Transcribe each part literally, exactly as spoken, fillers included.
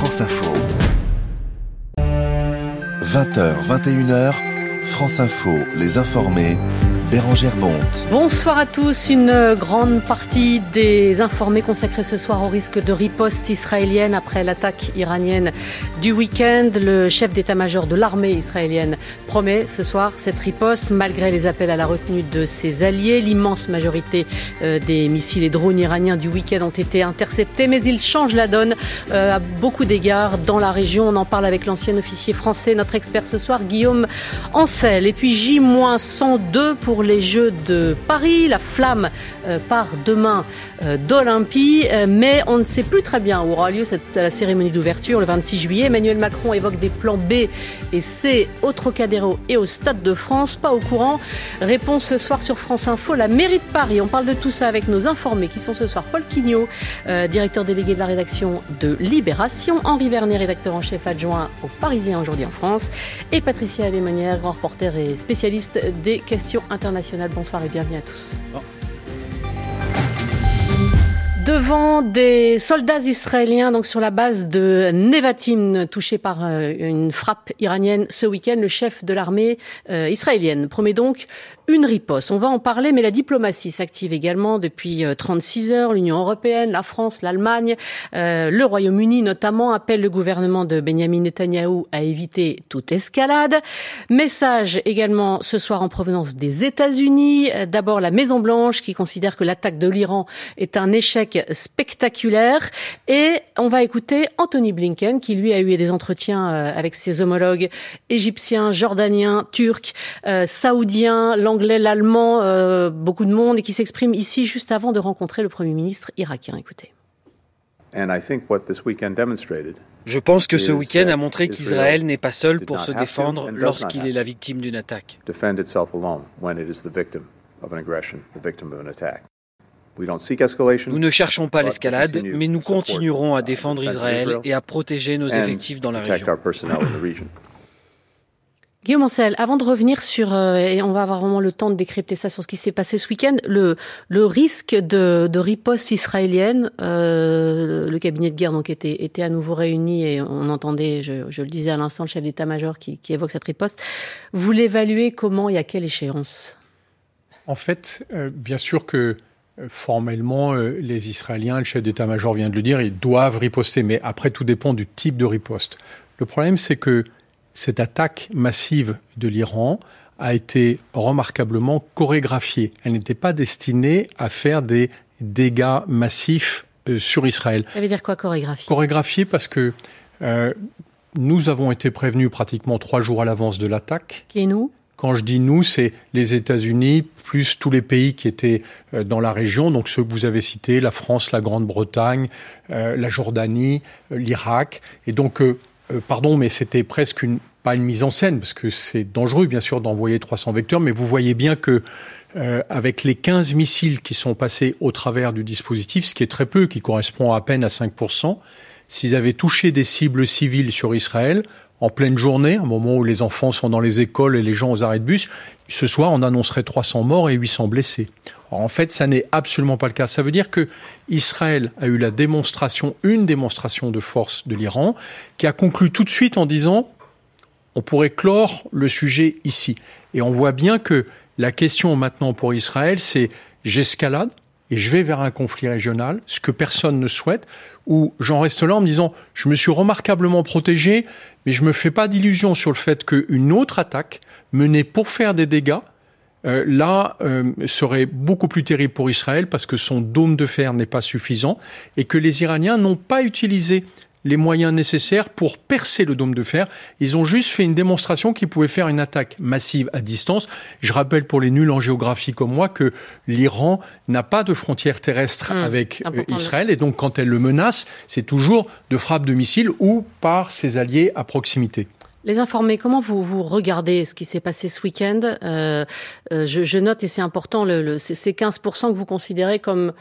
France Info. vingt heures, vingt et une heures, France Info, les informés, Bérangère Bonte. Bonsoir à tous. Une grande partie des informés consacrés ce soir au risque de riposte israélienne après l'attaque iranienne du week-end. Le chef d'état-major de l'armée israélienne promet ce soir cette riposte malgré les appels à la retenue de ses alliés. L'immense majorité euh, des missiles et drones iraniens du week-end ont été interceptés, mais ils changent la donne euh, à beaucoup d'égards dans la région. On en parle avec l'ancien officier français, notre expert ce soir, Guillaume Ancel. Et puis J cent deux pour les Jeux de Paris. La flamme euh, part demain euh, d'Olympie, euh, mais on ne sait plus très bien où aura lieu cette, la cérémonie d'ouverture le vingt-six juillet. Emmanuel Macron évoque des plans B et C au Trocadéro et au Stade de France. Pas au courant. Réponse ce soir sur France Info, la mairie de Paris. On parle de tout ça avec nos informés qui sont ce soir Paul Quignot, euh, directeur délégué de la rédaction de Libération, Henri Vernet, rédacteur en chef adjoint au Parisien aujourd'hui en France, et Patricia Lémonière, grand reporter et spécialiste des questions internationales. Bonsoir et bienvenue à tous. Bon. Devant des soldats israéliens, donc sur la base de Nevatim, touchés par euh, une frappe iranienne ce week-end, le chef de l'armée euh, israélienne promet donc une riposte. On va en parler, mais la diplomatie s'active également depuis trente-six heures. L'Union européenne, la France, l'Allemagne, euh, le Royaume-Uni notamment appellent le gouvernement de Benyamin Netanyahou à éviter toute escalade. Message également ce soir en provenance des États-Unis. D'abord la Maison-Blanche qui considère que l'attaque de l'Iran est un échec spectaculaire. Et on va écouter Anthony Blinken qui lui a eu des entretiens avec ses homologues égyptiens, jordaniens, turcs, euh, saoudiens, l'anglais, l'allemand, euh, beaucoup de monde, et qui s'exprime ici juste avant de rencontrer le Premier ministre irakien. Écoutez. Je pense que ce week-end a montré qu'Israël n'est pas seul pour se défendre lorsqu'il est la victime d'une attaque. Nous ne cherchons pas l'escalade, mais nous continuerons à défendre Israël et à protéger nos effectifs dans la région. Guillaume Ancel, avant de revenir sur, euh, et on va avoir vraiment le temps de décrypter ça sur ce qui s'est passé ce week-end, le, le risque de, de riposte israélienne, euh, le cabinet de guerre donc était, était à nouveau réuni et on entendait, je, je le disais à l'instant, le chef d'état-major qui, qui évoque cette riposte. Vous l'évaluez comment et à quelle échéance ? En fait, euh, bien sûr que euh, formellement, euh, les Israéliens, le chef d'état-major vient de le dire, ils doivent riposter, mais après tout dépend du type de riposte. Le problème, c'est que cette attaque massive de l'Iran a été remarquablement chorégraphiée. Elle n'était pas destinée à faire des dégâts massifs euh, sur Israël. Ça veut dire quoi, chorégraphiée ? Chorégraphiée parce que euh, nous avons été prévenus pratiquement trois jours à l'avance de l'attaque. Qui est nous ? Quand je dis nous, c'est les États-Unis, plus tous les pays qui étaient euh, dans la région, donc ceux que vous avez cités, la France, la Grande-Bretagne, euh, la Jordanie, euh, l'Irak. Et donc, euh, euh, pardon, mais c'était presque une pas une mise en scène, parce que c'est dangereux, bien sûr, d'envoyer trois cents vecteurs, mais vous voyez bien que euh, avec les quinze missiles qui sont passés au travers du dispositif, ce qui est très peu, qui correspond à peine à cinq pour cent, s'ils avaient touché des cibles civiles sur Israël, en pleine journée, un moment où les enfants sont dans les écoles et les gens aux arrêts de bus, ce soir, on annoncerait trois cents morts et huit cents blessés. Alors, en fait, ça n'est absolument pas le cas. Ça veut dire que Israël a eu la démonstration, une démonstration de force de l'Iran, qui a conclu tout de suite en disant on pourrait clore le sujet ici. Et on voit bien que la question maintenant pour Israël, c'est j'escalade et je vais vers un conflit régional, ce que personne ne souhaite, où j'en reste là en me disant je me suis remarquablement protégé, mais je ne me fais pas d'illusions sur le fait qu'une autre attaque menée pour faire des dégâts, euh, là, euh, serait beaucoup plus terrible pour Israël parce que son dôme de fer n'est pas suffisant et que les Iraniens n'ont pas utilisé les moyens nécessaires pour percer le dôme de fer. Ils ont juste fait une démonstration qu'ils pouvaient faire une attaque massive à distance. Je rappelle pour les nuls en géographie comme moi que l'Iran n'a pas de frontière terrestre mmh, avec euh, Israël et donc quand elle le menace, c'est toujours de frappes de missiles ou par ses alliés à proximité. Les informés, comment vous, vous regardez ce qui s'est passé ce week-end ? euh, euh, je, je note, et c'est important, le, le, ces quinze pour cent que vous considérez comme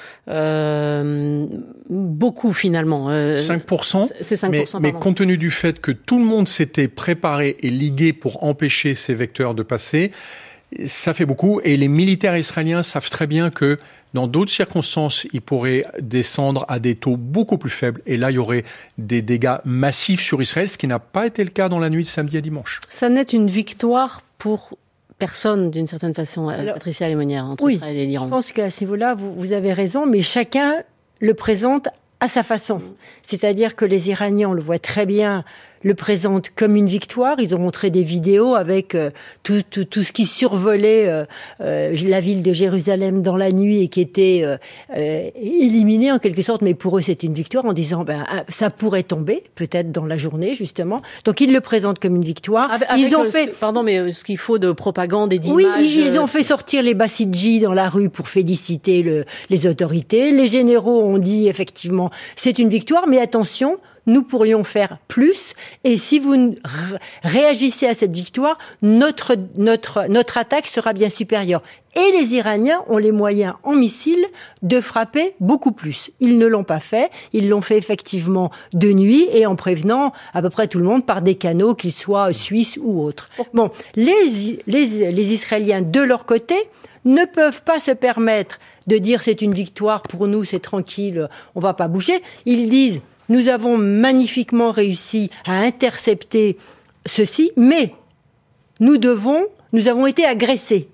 euh, beaucoup finalement. Euh, cinq pour cent, c'est cinq pour cent mais, mais compte tenu du fait que tout le monde s'était préparé et ligué pour empêcher ces vecteurs de passer, Ça fait beaucoup. Et les militaires israéliens savent très bien que dans d'autres circonstances, ils pourraient descendre à des taux beaucoup plus faibles. Et là, il y aurait des dégâts massifs sur Israël, ce qui n'a pas été le cas dans la nuit de samedi à dimanche. Ça n'est une victoire pour personne, d'une certaine façon, Alors, Patricia Lémonière, entre oui, Israël et l'Iran. Je pense qu'à ce niveau-là, vous, vous avez raison, mais chacun le présente à sa façon. C'est-à-dire que les Iraniens, on le voit très bien, le présentent comme une victoire. Ils ont montré des vidéos avec euh, tout, tout, tout ce qui survolait euh, euh, la ville de Jérusalem dans la nuit et qui était euh, euh, éliminé en quelque sorte. Mais pour eux, c'est une victoire en disant ben, ça pourrait tomber, peut-être dans la journée, justement. Donc, ils le présentent comme une victoire. Avec, avec ils ont le, fait... Ce, pardon, mais ce qu'il faut de propagande et d'images... Oui, ils ont fait sortir les Bassidji dans la rue pour féliciter le, les autorités. Les généraux ont dit, effectivement, c'est une victoire, mais attention... Nous pourrions faire plus, et si vous réagissez à cette victoire, notre, notre, notre attaque sera bien supérieure. Et les Iraniens ont les moyens en missiles de frapper beaucoup plus. Ils ne l'ont pas fait, ils l'ont fait effectivement de nuit et en prévenant à peu près tout le monde par des canaux, qu'ils soient suisses ou autres. Bon, les, les, les Israéliens, de leur côté, ne peuvent pas se permettre de dire c'est une victoire, pour nous c'est tranquille, on va pas bouger. Ils disent... Nous avons magnifiquement réussi à intercepter ceci, mais nous devons, nous avons été agressés.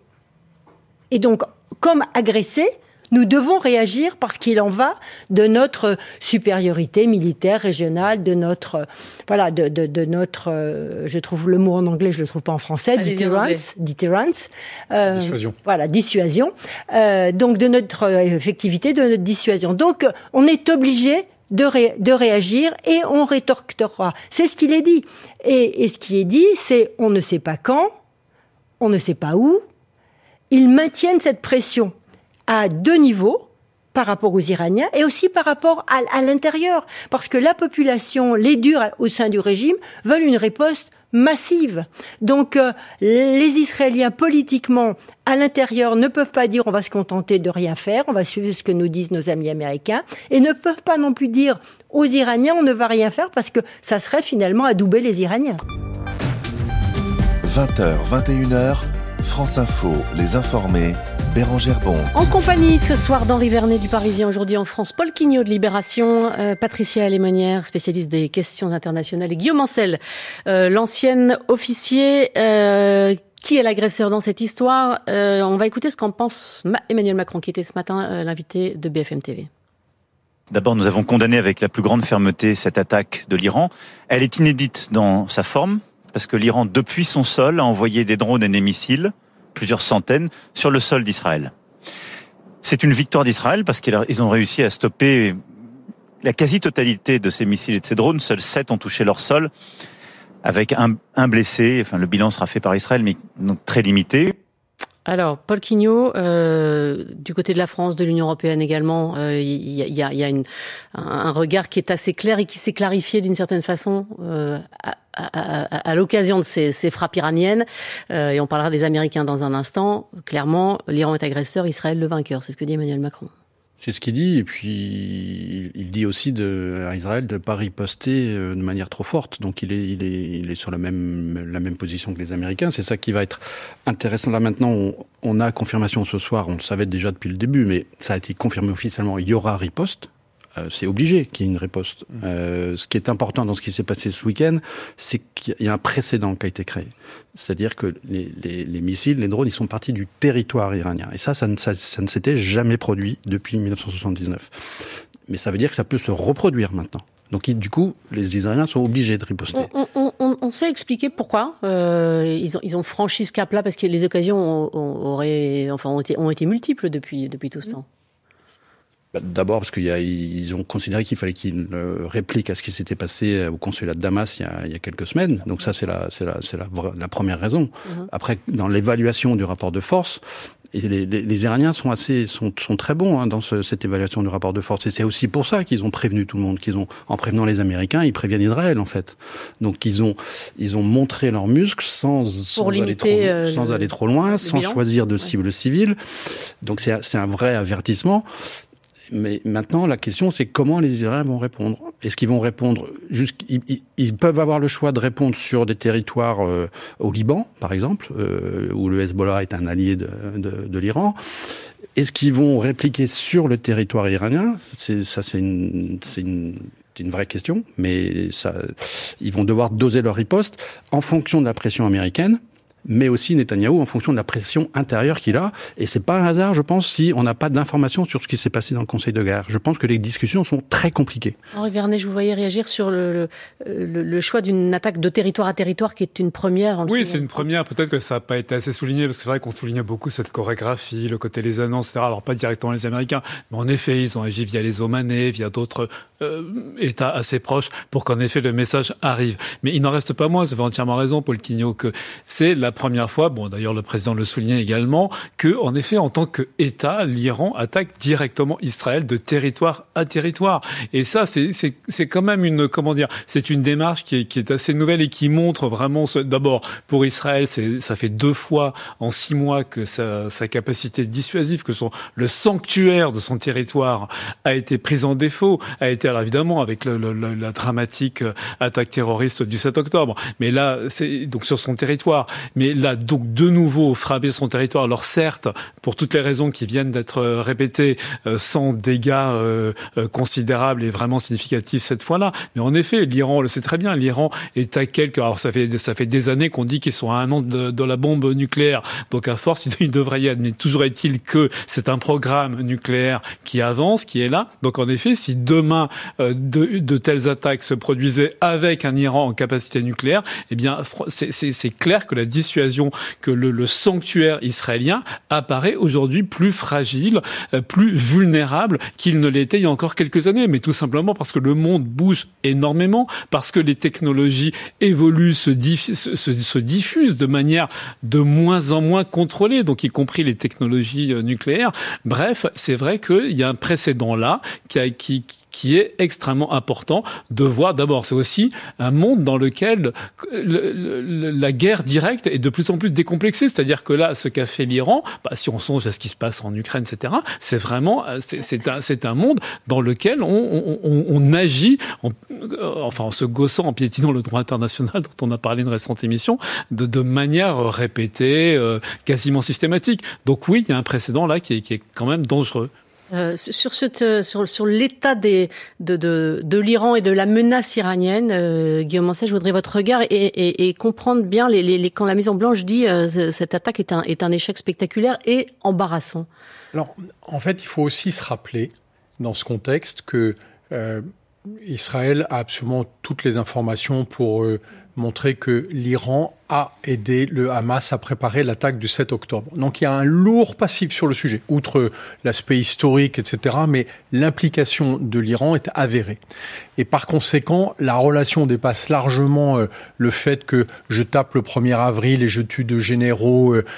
Et donc, comme agressés, nous devons réagir parce qu'il en va de notre supériorité militaire régionale, de notre, voilà, de, de, de notre, euh, je trouve le mot en anglais, je le trouve pas en français, deterrence, deterrence, euh, dissuasion. Voilà, dissuasion. Euh, donc de notre effectivité, de notre dissuasion. Donc, on est obligé De, ré, de réagir et on rétorquera. C'est ce qu'il est dit. Et, et ce qui est dit, c'est on ne sait pas quand, on ne sait pas où. Ils maintiennent cette pression à deux niveaux par rapport aux Iraniens et aussi par rapport à, à l'intérieur. Parce que la population, les durs au sein du régime, veulent une riposte massive. Donc, euh, les Israéliens, politiquement, à l'intérieur, ne peuvent pas dire on va se contenter de rien faire, on va suivre ce que nous disent nos amis américains, et ne peuvent pas non plus dire aux Iraniens on ne va rien faire parce que ça serait finalement adouber les Iraniens. vingt heures, vingt et une heures, France Info, les informés, Bérangère Bonte. En compagnie ce soir d'Henri Vernet du Parisien, aujourd'hui en France, Paul Quignot de Libération, euh, Patricia Lémonière, spécialiste des questions internationales, et Guillaume Ancel, euh, l'ancienne officier, euh, qui est l'agresseur dans cette histoire. Euh, on va écouter ce qu'en pense Emmanuel Macron, qui était ce matin euh, l'invité de B F M T V. D'abord, nous avons condamné avec la plus grande fermeté cette attaque de l'Iran. Elle est inédite dans sa forme, parce que l'Iran, depuis son sol, a envoyé des drones et des missiles, plusieurs centaines, sur le sol d'Israël. C'est une victoire d'Israël parce qu'ils ont réussi à stopper la quasi-totalité de ces missiles et de ces drones. Seuls sept ont touché leur sol, avec un, un blessé. Enfin, le bilan sera fait par Israël, mais donc très limité. Alors, Paul Quignot, euh, du côté de la France, de l'Union européenne également, il euh, y, y a, y a une, un regard qui est assez clair et qui s'est clarifié d'une certaine façon euh, à, à, à, à l'occasion de ces, ces frappes iraniennes. Euh, et on parlera des Américains dans un instant. Clairement, l'Iran est agresseur, Israël le vainqueur. C'est ce que dit Emmanuel Macron. C'est ce qu'il dit, et puis il dit aussi de, à Israël de ne pas riposter de manière trop forte. Donc il est, il est, il est sur la même, la même position que les Américains. C'est ça qui va être intéressant. Là maintenant, on, on a confirmation ce soir, on le savait déjà depuis le début, mais ça a été confirmé officiellement, il y aura riposte. Euh, c'est obligé qu'il y ait une riposte. Euh, ce qui est important dans ce qui s'est passé ce week-end, c'est qu'il y a un précédent qui a été créé. C'est-à-dire que les, les, les missiles, les drones, ils sont partis du territoire iranien. Et ça, ça ne, ça, ça ne s'était jamais produit depuis dix-neuf cent soixante-dix-neuf. Mais ça veut dire que ça peut se reproduire maintenant. Donc, du coup, les Israéliens sont obligés de riposter. On, on, on, on sait expliquer pourquoi euh, ils, ont, ils ont franchi ce cap-là, parce que les occasions ont, ont, auraient, enfin, ont, été, ont été multiples depuis, depuis tout ce temps. D'abord parce qu'ils ont considéré qu'il fallait qu'ils répliquent à ce qui s'était passé au consulat de Damas il y a, il y a quelques semaines. Donc ça, c'est la, c'est la, c'est la, la première raison. Mm-hmm. Après, dans l'évaluation du rapport de force, et les, les, les Iraniens sont assez, sont, sont très bons hein, dans ce, cette évaluation du rapport de force. Et c'est aussi pour ça qu'ils ont prévenu tout le monde, qu'ils ont, en prévenant les Américains, ils préviennent Israël en fait. Donc ils ont, ils ont montré leurs muscles sans, sans, aller, trop, euh, sans le, aller trop loin, sans bilan. choisir de cible ouais. civile. Donc c'est, c'est un vrai avertissement. mais maintenant, la question, c'est comment les Israéliens vont répondre. Est-ce qu'ils vont répondre ils, ils, ils peuvent avoir le choix de répondre sur des territoires euh, au Liban, par exemple, euh, où le Hezbollah est un allié de, de, de l'Iran. Est-ce qu'ils vont répliquer sur le territoire iranien ? c'est, Ça, c'est une, c'est une, c'est une vraie question, mais ça, ils vont devoir doser leur riposte en fonction de la pression américaine, mais aussi Netanyahou en fonction de la pression intérieure qu'il a. Et c'est pas un hasard, je pense, si on n'a pas d'informations sur ce qui s'est passé dans le Conseil de guerre. Je pense que les discussions sont très compliquées. Henri Vernet, je vous voyais réagir sur le, le, le choix d'une attaque de territoire à territoire qui est une première. En oui, c'est une première. Peut-être que ça n'a pas été assez souligné, parce que c'est vrai qu'on souligne beaucoup cette chorégraphie, le côté des annonces, et cetera. Alors pas directement les Américains, mais en effet, ils ont agi via les Omanais, via d'autres euh, États assez proches, pour qu'en effet le message arrive. Mais il n'en reste pas moins, vous avez entièrement raison, Paul Quignot, que c'est la première fois, bon d'ailleurs le président le soulignait également, que en effet en tant qu'État, l'Iran attaque directement Israël de territoire à territoire. Et ça c'est c'est c'est quand même une comment dire, c'est une démarche qui est qui est assez nouvelle et qui montre vraiment ce, d'abord pour Israël, c'est ça fait deux fois en six mois que sa sa capacité dissuasive, que son le sanctuaire de son territoire a été prise en défaut, a été alors évidemment avec le, le, le, la dramatique attaque terroriste du sept octobre. Mais là c'est donc sur son territoire, mais là donc de nouveau frapper son territoire. Alors certes, pour toutes les raisons qui viennent d'être répétées, euh, sans dégâts euh, euh, considérables et vraiment significatifs cette fois-là. Mais en effet, l'Iran, on le sait très bien, l'Iran est à quelques... Alors ça fait ça fait des années qu'on dit qu'ils sont à un an de, de la bombe nucléaire. Donc à force, il devrait y être. Mais toujours est-il que c'est un programme nucléaire qui avance, qui est là. Donc en effet, si demain euh, de, de telles attaques se produisaient avec un Iran en capacité nucléaire, eh bien c'est, c'est, c'est clair que la dissuasion, que le, le sanctuaire israélien apparaît aujourd'hui plus fragile, euh, plus vulnérable qu'il ne l'était il y a encore quelques années. Mais tout simplement parce que le monde bouge énormément, parce que les technologies évoluent, se, diff- se, se, se diffusent de manière de moins en moins contrôlée, donc y compris les technologies euh, nucléaires. Bref, c'est vrai qu'il y a un précédent là qui, a, qui, qui est extrêmement important de voir. D'abord, c'est aussi un monde dans lequel le, le, la guerre directe est de plus en plus décomplexée. C'est-à-dire que là, ce qu'a fait l'Iran, bah, si on songe à ce qui se passe en Ukraine, et cetera, c'est vraiment, c'est, c'est, un, c'est un monde dans lequel on, on, on, on agit, en, enfin en se gaussant, en piétinant le droit international dont on a parlé dans une récente émission, de, de manière répétée, euh, quasiment systématique. Donc oui, il y a un précédent là qui est, qui est quand même dangereux. Euh, sur, cette, sur, sur l'état des, de, de, de l'Iran et de la menace iranienne, euh, Guillaume Ancet, je voudrais votre regard et, et, et comprendre bien les, les, les, quand la Maison Blanche dit euh, cette attaque est un, est un échec spectaculaire et embarrassant. Alors, en fait, il faut aussi se rappeler, dans ce contexte, que euh, Israël a absolument toutes les informations pour euh, montrer que l'Iran a aidé le Hamas à préparer l'attaque du sept octobre. Donc il y a un lourd passif sur le sujet, outre l'aspect historique, et cetera, mais l'implication de l'Iran est avérée. Et par conséquent, la relation dépasse largement euh, le fait que je tape le premier avril et je tue deux généraux euh,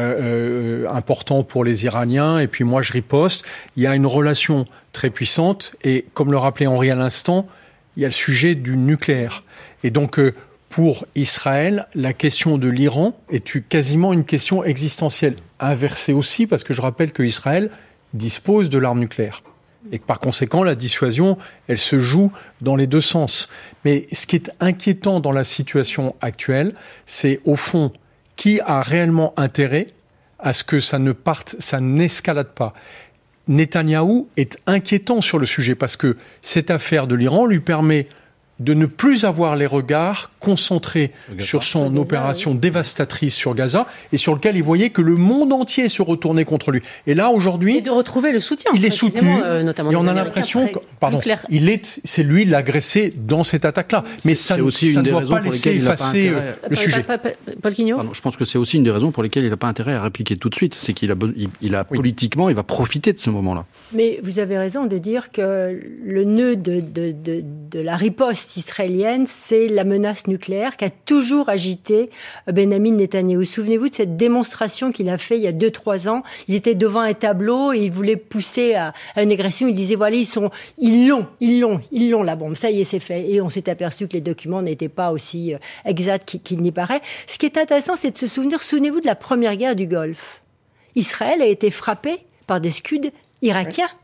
euh, importants pour les Iraniens, et puis moi je riposte. Il y a une relation très puissante, et comme le rappelait Henri à l'instant, il y a le sujet du nucléaire. Et donc, euh, pour Israël, la question de l'Iran est quasiment une question existentielle. Inversée aussi, parce que je rappelle qu'Israël dispose de l'arme nucléaire. Et que par conséquent, la dissuasion, elle se joue dans les deux sens. Mais ce qui est inquiétant dans la situation actuelle, c'est au fond, qui a réellement intérêt à ce que ça ne parte, ça n'escalade pas. Netanyahou est inquiétant sur le sujet, parce que cette affaire de l'Iran lui permet de ne plus avoir les regards concentrés sur son Gaza, opération oui. dévastatrice sur Gaza, et sur lequel il voyait que le monde entier se retournait contre lui. Et là, aujourd'hui... Et de retrouver le soutien. Il est soutenu, euh, notamment et on a l'impression que... Pardon, il est, c'est lui l'agressé dans cette attaque-là. Mais ça, aussi ça une ne doit pas pour laisser effacer pas le Paul, sujet. Paul Quignot. Pardon, je pense que c'est aussi une des raisons pour lesquelles il n'a pas intérêt à répliquer tout de suite. C'est qu'il a, il, il a oui. politiquement, il va profiter de ce moment-là. Mais vous avez raison de dire que le nœud de, de, de, de la riposte israélienne, c'est la menace nucléaire qui a toujours agité Benjamin Netanyahou. Souvenez-vous de cette démonstration qu'il a fait il y a deux, trois ans. Il était devant un tableau et il voulait pousser à, à une agression. Il disait, voilà, ils sont, ils l'ont, ils l'ont, ils l'ont la bombe. Ça y est, c'est fait. Et on s'est aperçu que les documents n'étaient pas aussi exacts qu'il, qu'il n'y paraît. Ce qui est intéressant, c'est de se souvenir, souvenez-vous de la première guerre du Golfe. Israël a été frappé par des Scuds irakiens.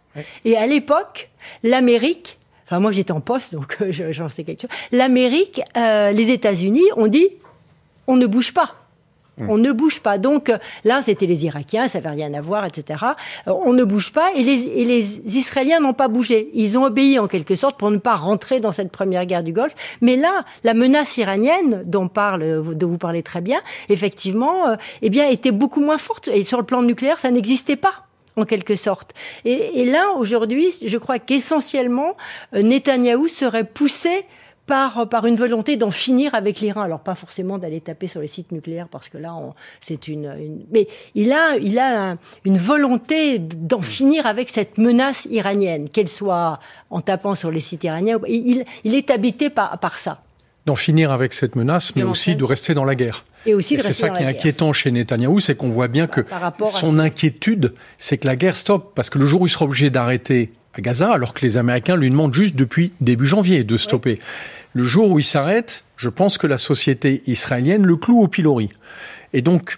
Ouais. Et à l'époque, l'Amérique, enfin moi j'étais en poste, donc euh, j'en sais quelque chose, l'Amérique, euh, les États-Unis ont dit, on ne bouge pas. On ne bouge pas. Donc là, c'était les Irakiens, ça n'avait rien à voir, et cetera. On ne bouge pas et les, et les Israéliens n'ont pas bougé. Ils ont obéi en quelque sorte pour ne pas rentrer dans cette première guerre du Golfe. Mais là, la menace iranienne, dont parle, dont vous parlez très bien, effectivement, euh, eh bien, était beaucoup moins forte. Et sur le plan nucléaire, ça n'existait pas, en quelque sorte. Et, et là, aujourd'hui, je crois qu'essentiellement, euh, Netanyahou serait poussé Par, par une volonté d'en finir avec l'Iran. Alors, pas forcément d'aller taper sur les sites nucléaires, parce que là, on, c'est une, une... Mais il a, il a un, une volonté d'en finir avec cette menace iranienne, qu'elle soit en tapant sur les sites iraniens. Il, il est habité par, par ça. D'en finir avec cette menace, mais aussi de rester dans la guerre. Et aussi de et c'est rester ça qui est inquiétant chez Netanyahou, c'est qu'on voit bien que son inquiétude, c'est que la guerre stoppe. Parce que le jour où il sera obligé d'arrêter à Gaza, alors que les Américains lui demandent juste depuis début janvier de stopper. Ouais. Le jour où il s'arrête, je pense que la société israélienne le cloue au pilori. Et donc,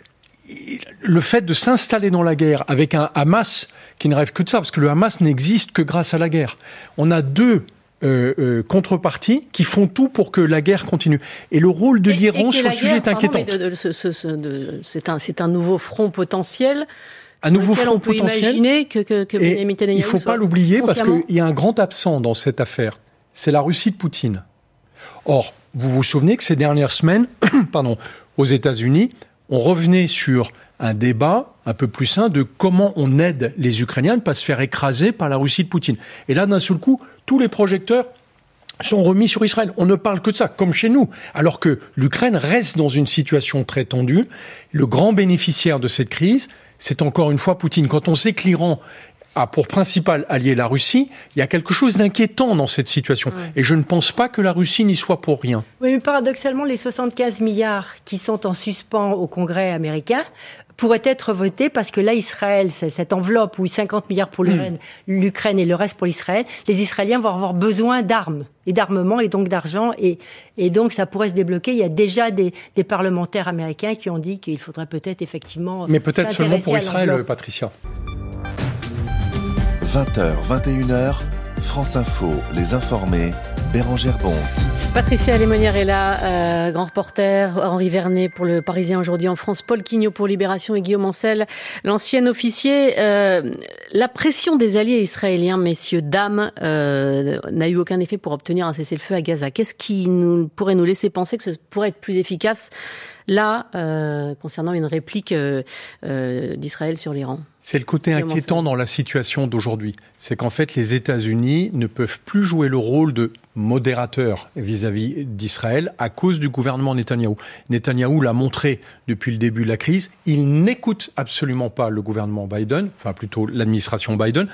le fait de s'installer dans la guerre avec un Hamas qui ne rêve que de ça, parce que le Hamas n'existe que grâce à la guerre. On a deux euh, euh, contreparties qui font tout pour que la guerre continue. Et le rôle de et, l'Iran et sur le sujet est inquiétant. De, de, de, ce, ce, de, c'est, un, c'est un nouveau front potentiel. Un nouveau front on peut potentiel. Imaginer que, que, que et il ne faut pas l'oublier parce qu'il y a un grand absent dans cette affaire. C'est la Russie de Poutine. Or, vous vous souvenez que ces dernières semaines, pardon, aux États-Unis, on revenait sur un débat un peu plus sain de comment on aide les Ukrainiens à ne pas se faire écraser par la Russie de Poutine. Et là, d'un seul coup, tous les projecteurs sont remis sur Israël. On ne parle que de ça, comme chez nous. Alors que l'Ukraine reste dans une situation très tendue. Le grand bénéficiaire de cette crise, c'est encore une fois Poutine. Quand on sait que l'Iran a pour principal allié la Russie, il y a quelque chose d'inquiétant dans cette situation. Ouais. Et je ne pense pas que la Russie n'y soit pour rien. Oui, mais paradoxalement, les soixante-quinze milliards qui sont en suspens au Congrès américain pourraient être votés parce que là, Israël, c'est cette enveloppe où cinquante milliards pour l'Ukraine, mmh. l'Ukraine et le reste pour l'Israël, les Israéliens vont avoir besoin d'armes et d'armement et donc d'argent. Et, et donc, ça pourrait se débloquer. Il y a déjà des, des parlementaires américains qui ont dit qu'il faudrait peut-être effectivement... Mais peut-être seulement pour Israël, Patricia. vingt heures, vingt et une heures, France Info, les informés, Bérangère Bonte. Patricia Lémonière est là, euh, grand reporter, Henri Vernet pour Le Parisien aujourd'hui en France, Paul Quignot pour Libération et Guillaume Ancel, l'ancien officier. Euh, la pression des alliés israéliens, messieurs, dames, euh, n'a eu aucun effet pour obtenir un cessez-le-feu à Gaza. Qu'est-ce qui nous, pourrait nous laisser penser que ce pourrait être plus efficace là, euh, concernant une réplique euh, euh, d'Israël sur l'Iran? C'est le côté inquiétant dans la situation d'aujourd'hui. C'est qu'en fait, les États-Unis ne peuvent plus jouer le rôle de modérateur vis-à-vis d'Israël à cause du gouvernement Netanyahou. Netanyahou l'a montré depuis le début de la crise. Il n'écoute absolument pas le gouvernement Biden, enfin plutôt l'administration Biden.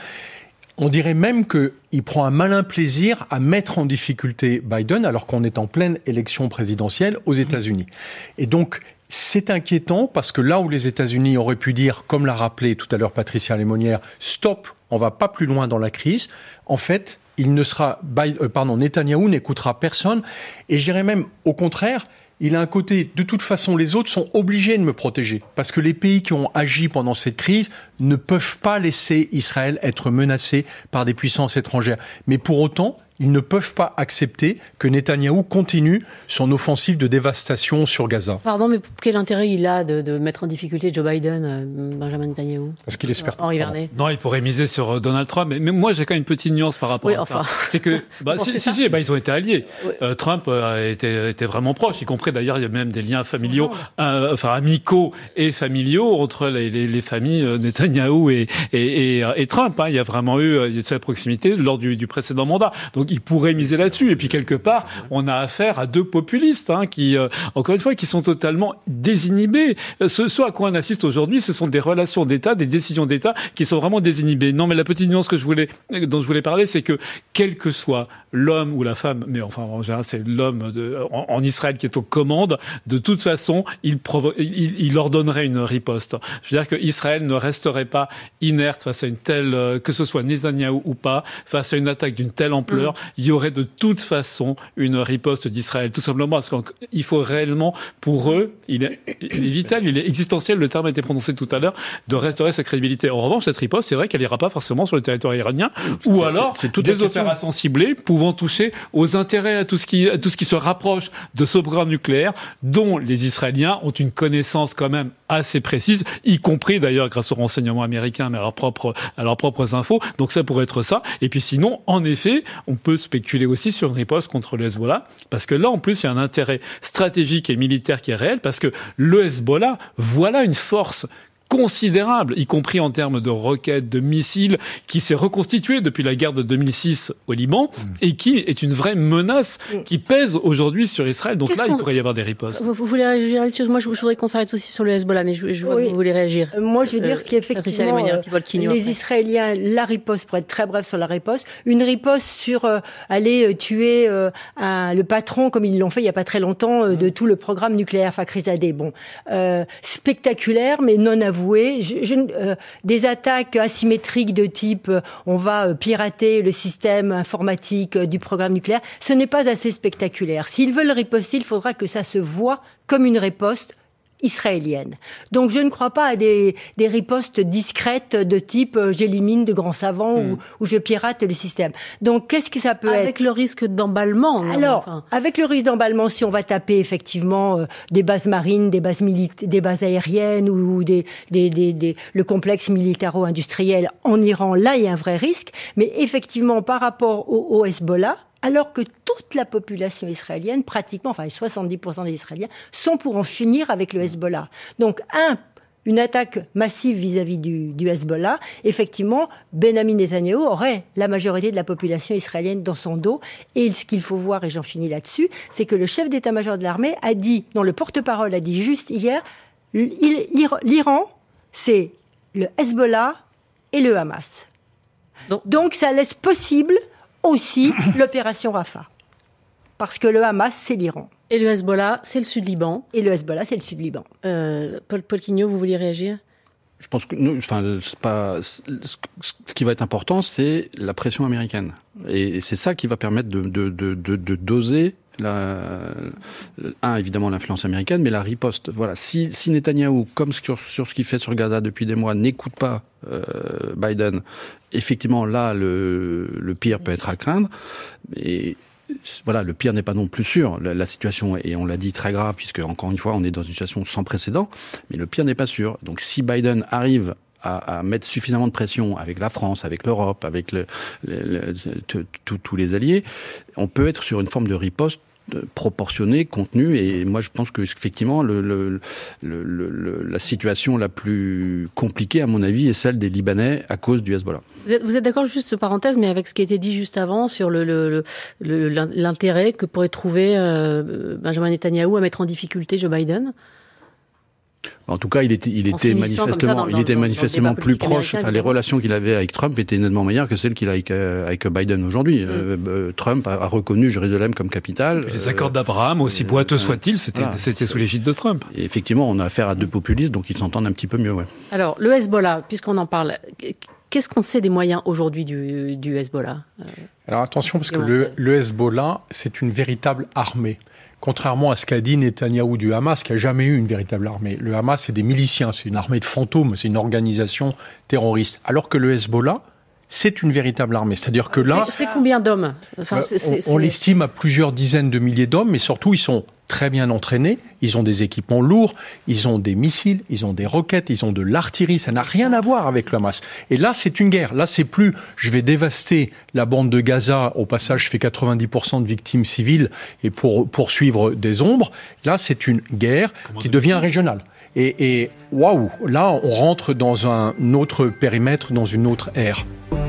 On dirait même qu'il prend un malin plaisir à mettre en difficulté Biden alors qu'on est en pleine élection présidentielle aux États-Unis. Et donc, c'est inquiétant parce que là où les États-Unis auraient pu dire, comme l'a rappelé tout à l'heure Patricia Lémonière, stop, on va pas plus loin dans la crise, en fait, il ne sera, euh, pardon, Netanyahou n'écoutera personne. Et je dirais même, au contraire, il a un côté, de toute façon, les autres sont obligés de me protéger. Parce que les pays qui ont agi pendant cette crise ne peuvent pas laisser Israël être menacé par des puissances étrangères. Mais pour autant, ils ne peuvent pas accepter que Netanyahou continue son offensive de dévastation sur Gaza. Pardon, mais quel intérêt il a de, de mettre en difficulté Joe Biden, euh, Benjamin Netanyahou? Parce qu'il espère. Henri Vernet. Non, il pourrait miser sur Donald Trump. Mais, mais moi, j'ai quand même une petite nuance par rapport oui, à enfin. ça. C'est que, bah, bon, si, si, si, bah, ils ont été alliés. Oui. Euh, Trump euh, était, était vraiment proche, y compris d'ailleurs, il y a même des liens familiaux, euh, enfin amicaux et familiaux entre les, les, les familles Netanyahou et, et, et, et Trump. Hein. Il y a vraiment eu cette proximité lors du, du précédent mandat. Donc, il pourrait miser là dessus. Et puis quelque part, on a affaire à deux populistes hein, qui, euh, encore une fois, qui sont totalement désinhibés. Ce, ce à quoi on assiste aujourd'hui, ce sont des relations d'État, des décisions d'État qui sont vraiment désinhibées. Non, mais la petite nuance que je voulais, dont je voulais parler, c'est que quel que soit l'homme ou la femme, mais enfin en général c'est l'homme de, en, en Israël qui est aux commandes, de toute façon, il, provo- il, il ordonnerait une riposte. Je veux dire que Israël ne resterait pas inerte face à une telle, euh, que ce soit Netanyahou ou pas, face à une attaque d'une telle ampleur. Mmh. il y aurait de toute façon une riposte d'Israël, tout simplement parce qu'il faut réellement, pour eux, il est, il est vital, il est existentiel, le terme a été prononcé tout à l'heure, de restaurer sa crédibilité. En revanche, cette riposte, c'est vrai qu'elle n'ira pas forcément sur le territoire iranien, ou c'est, alors c'est, c'est des opérations ciblées pouvant toucher aux intérêts, à tout ce qui, à tout ce qui se rapproche de ce programme nucléaire, dont les Israéliens ont une connaissance quand même assez précise, y compris d'ailleurs grâce aux renseignements américains, mais à leurs propres, à leurs propres infos. Donc ça pourrait être ça. Et puis sinon, en effet, on peut spéculer aussi sur une riposte contre le Hezbollah, parce que là, en plus, il y a un intérêt stratégique et militaire qui est réel, parce que le Hezbollah, voilà une force considérable, y compris en termes de roquettes, de missiles, qui s'est reconstitué depuis la guerre de deux mille six au Liban, mmh. et qui est une vraie menace qui pèse aujourd'hui sur Israël. Donc Qu'est-ce là, il pourrait y avoir des ripostes. Vous, vous voulez réagir là-dessus ? Moi, je, je voudrais qu'on s'arrête aussi sur le Hezbollah, mais je, je vois oui. que vous voulez réagir. Moi, je veux dire euh, qu'effectivement, euh, les après. Israéliens, la riposte, pour être très bref sur la riposte, une riposte sur euh, aller tuer euh, un, le patron, comme ils l'ont fait il n'y a pas très longtemps, euh, mmh. de tout le programme nucléaire Fakhrizadeh. Bon, euh, spectaculaire, mais non avoué. Je, je, euh, des attaques asymétriques de type euh, on va euh, pirater le système informatique euh, du programme nucléaire, ce n'est pas assez spectaculaire. S'ils veulent riposter, il faudra que ça se voie comme une riposte israélienne. Donc je ne crois pas à des, des ripostes discrètes de type euh, j'élimine de grands savants mmh. ou, ou je pirate le système. Donc qu'est-ce que ça peut avec être ? Avec le risque d'emballement. Non, Alors, enfin. avec le risque d'emballement, si on va taper effectivement euh, des bases marines, des bases milita- des bases aériennes ou, ou des, des, des, des, le complexe militaro-industriel en Iran, là il y a un vrai risque. Mais effectivement, par rapport au, au Hezbollah, alors que toute la population israélienne, pratiquement, enfin soixante-dix pour cent des Israéliens, sont pour en finir avec le Hezbollah. Donc, un, une attaque massive vis-à-vis du, du Hezbollah, effectivement, Benyamin Netanyahou aurait la majorité de la population israélienne dans son dos. Et ce qu'il faut voir, et j'en finis là-dessus, c'est que le chef d'état-major de l'armée a dit, non, le porte-parole a dit juste hier, l'Iran, c'est le Hezbollah et le Hamas. Donc, Donc ça laisse possible aussi l'opération Rafah. Parce que le Hamas, c'est l'Iran. Et le Hezbollah, c'est le Sud-Liban. Et le Hezbollah, c'est le Sud-Liban. Euh, Paul, Paul Quignot, vous vouliez réagir ? Je pense que nous, enfin, c'est pas, ce qui va être important, c'est la pression américaine. Et c'est ça qui va permettre de, de, de, de, de doser la, un, évidemment, l'influence américaine, mais la riposte. Voilà. Si, si Netanyahou, comme sur, sur ce qu'il fait sur Gaza depuis des mois, n'écoute pas euh, Biden, effectivement, là, le, le pire peut être à craindre. Et voilà, le pire n'est pas non plus sûr. La, la situation est, on l'a dit, très grave, puisque, encore une fois, on est dans une situation sans précédent, mais le pire n'est pas sûr. Donc, si Biden arrive à, à mettre suffisamment de pression avec la France, avec l'Europe, avec le, le, le, tous les alliés, on peut être sur une forme de riposte proportionnée, contenue, et moi je pense que effectivement le, le, le, le, la situation la plus compliquée à mon avis est celle des Libanais à cause du Hezbollah. Vous êtes, vous êtes d'accord, juste parenthèse, mais avec ce qui a été dit juste avant sur le, le, le, l'intérêt que pourrait trouver euh, Benjamin Netanyahou à mettre en difficulté Joe Biden ? En tout cas, il était, il était manifestement, dans, il était dans, manifestement dans plus proche. Enfin, les relations qu'il avait avec Trump étaient nettement meilleures que celles qu'il a avec, avec Biden aujourd'hui. Mm. Euh, Trump a, a reconnu Jérusalem comme capitale. Et les accords d'Abraham, aussi euh, boiteux euh, soient-ils, c'était, voilà, c'était sous l'égide de Trump. Et effectivement, on a affaire à deux populistes, donc ils s'entendent un petit peu mieux. Ouais. Alors, le Hezbollah, puisqu'on en parle, qu'est-ce qu'on sait des moyens aujourd'hui du, du Hezbollah ? Alors attention, parce que le, le Hezbollah, c'est une véritable armée. Contrairement à ce qu'a dit Netanyahou du Hamas, qui n'a jamais eu une véritable armée. Le Hamas, c'est des miliciens, c'est une armée de fantômes, c'est une organisation terroriste. Alors que le Hezbollah, c'est une véritable armée. C'est-à-dire que là... C'est, c'est combien d'hommes ? Enfin, bah, c'est, c'est, on, on l'estime à plusieurs dizaines de milliers d'hommes, mais surtout, ils sont très bien entraînés, ils ont des équipements lourds, ils ont des missiles, ils ont des roquettes, ils ont de l'artillerie, ça n'a rien à voir avec le Hamas. Et là, c'est une guerre. Là, c'est plus je vais dévaster la bande de Gaza, au passage, je fais quatre-vingt-dix pour cent de victimes civiles et pour poursuivre des ombres. Là, c'est une guerre Comment qui devient régionale. Et, et waouh, là, on rentre dans un autre périmètre, dans une autre ère.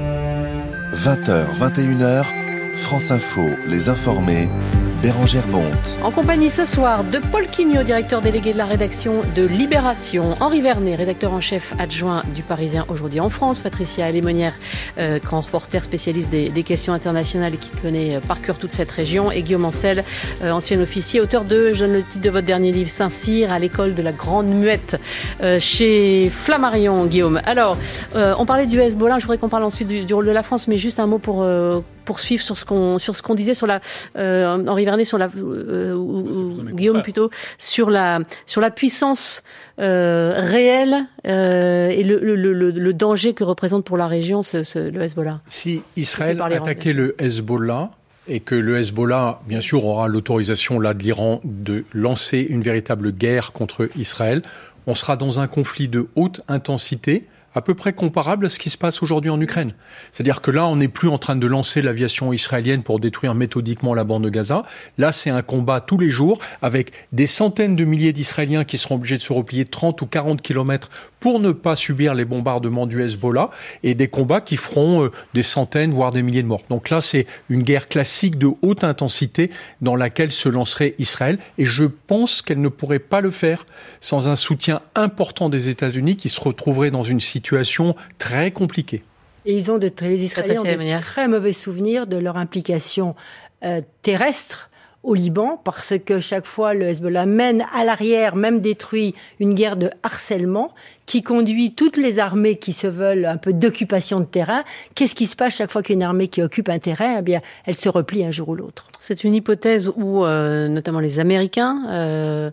vingt heures, vingt et une heures, France Info, Les Informés, Bérangère Bonte. En compagnie ce soir de Paul Quignot, directeur délégué de la rédaction de Libération, Henri Vernet, rédacteur en chef adjoint du Parisien aujourd'hui en France, Patricia Lémonière, euh, grand reporter spécialiste des, des questions internationales et qui connaît euh, par cœur toute cette région, et Guillaume Ancel, euh, ancien officier, auteur de, je donne le titre de votre dernier livre, Saint-Cyr, à l'école de la Grande Muette, euh, chez Flammarion, Guillaume. Alors, euh, on parlait du Hezbollah, je voudrais qu'on parle ensuite du, du rôle de la France, mais juste un mot pour... Euh, poursuivre sur ce qu'on sur ce qu'on disait sur la euh, Henri Vernet sur la euh, ou, ou, Guillaume plutôt sur la sur la puissance euh, réelle euh, et le, le, le, le danger que représente pour la région ce, ce, le Hezbollah. Si Israël attaquait le Hezbollah et que le Hezbollah, bien sûr, aura l'autorisation là de l'Iran de lancer une véritable guerre contre Israël, on sera dans un conflit de haute intensité, à peu près comparable à ce qui se passe aujourd'hui en Ukraine. C'est-à-dire que là, on n'est plus en train de lancer l'aviation israélienne pour détruire méthodiquement la bande de Gaza. Là, c'est un combat tous les jours avec des centaines de milliers d'Israéliens qui seront obligés de se replier trente ou quarante kilomètres pour ne pas subir les bombardements du Hezbollah et des combats qui feront euh, des centaines, voire des milliers de morts. Donc là, c'est une guerre classique de haute intensité dans laquelle se lancerait Israël. Et je pense qu'elle ne pourrait pas le faire sans un soutien important des États-Unis qui se retrouveraient dans une situation très compliquée. Et ils ont de, les Israéliens ont de très mauvais souvenirs de leur implication euh, terrestre au Liban, parce que chaque fois le Hezbollah mène à l'arrière, même détruit, une guerre de harcèlement qui conduit toutes les armées qui se veulent un peu d'occupation de terrain. Qu'est-ce qui se passe chaque fois qu'une armée qui occupe un terrain, eh bien, elle se replie un jour ou l'autre. C'est une hypothèse où euh, notamment les Américains euh,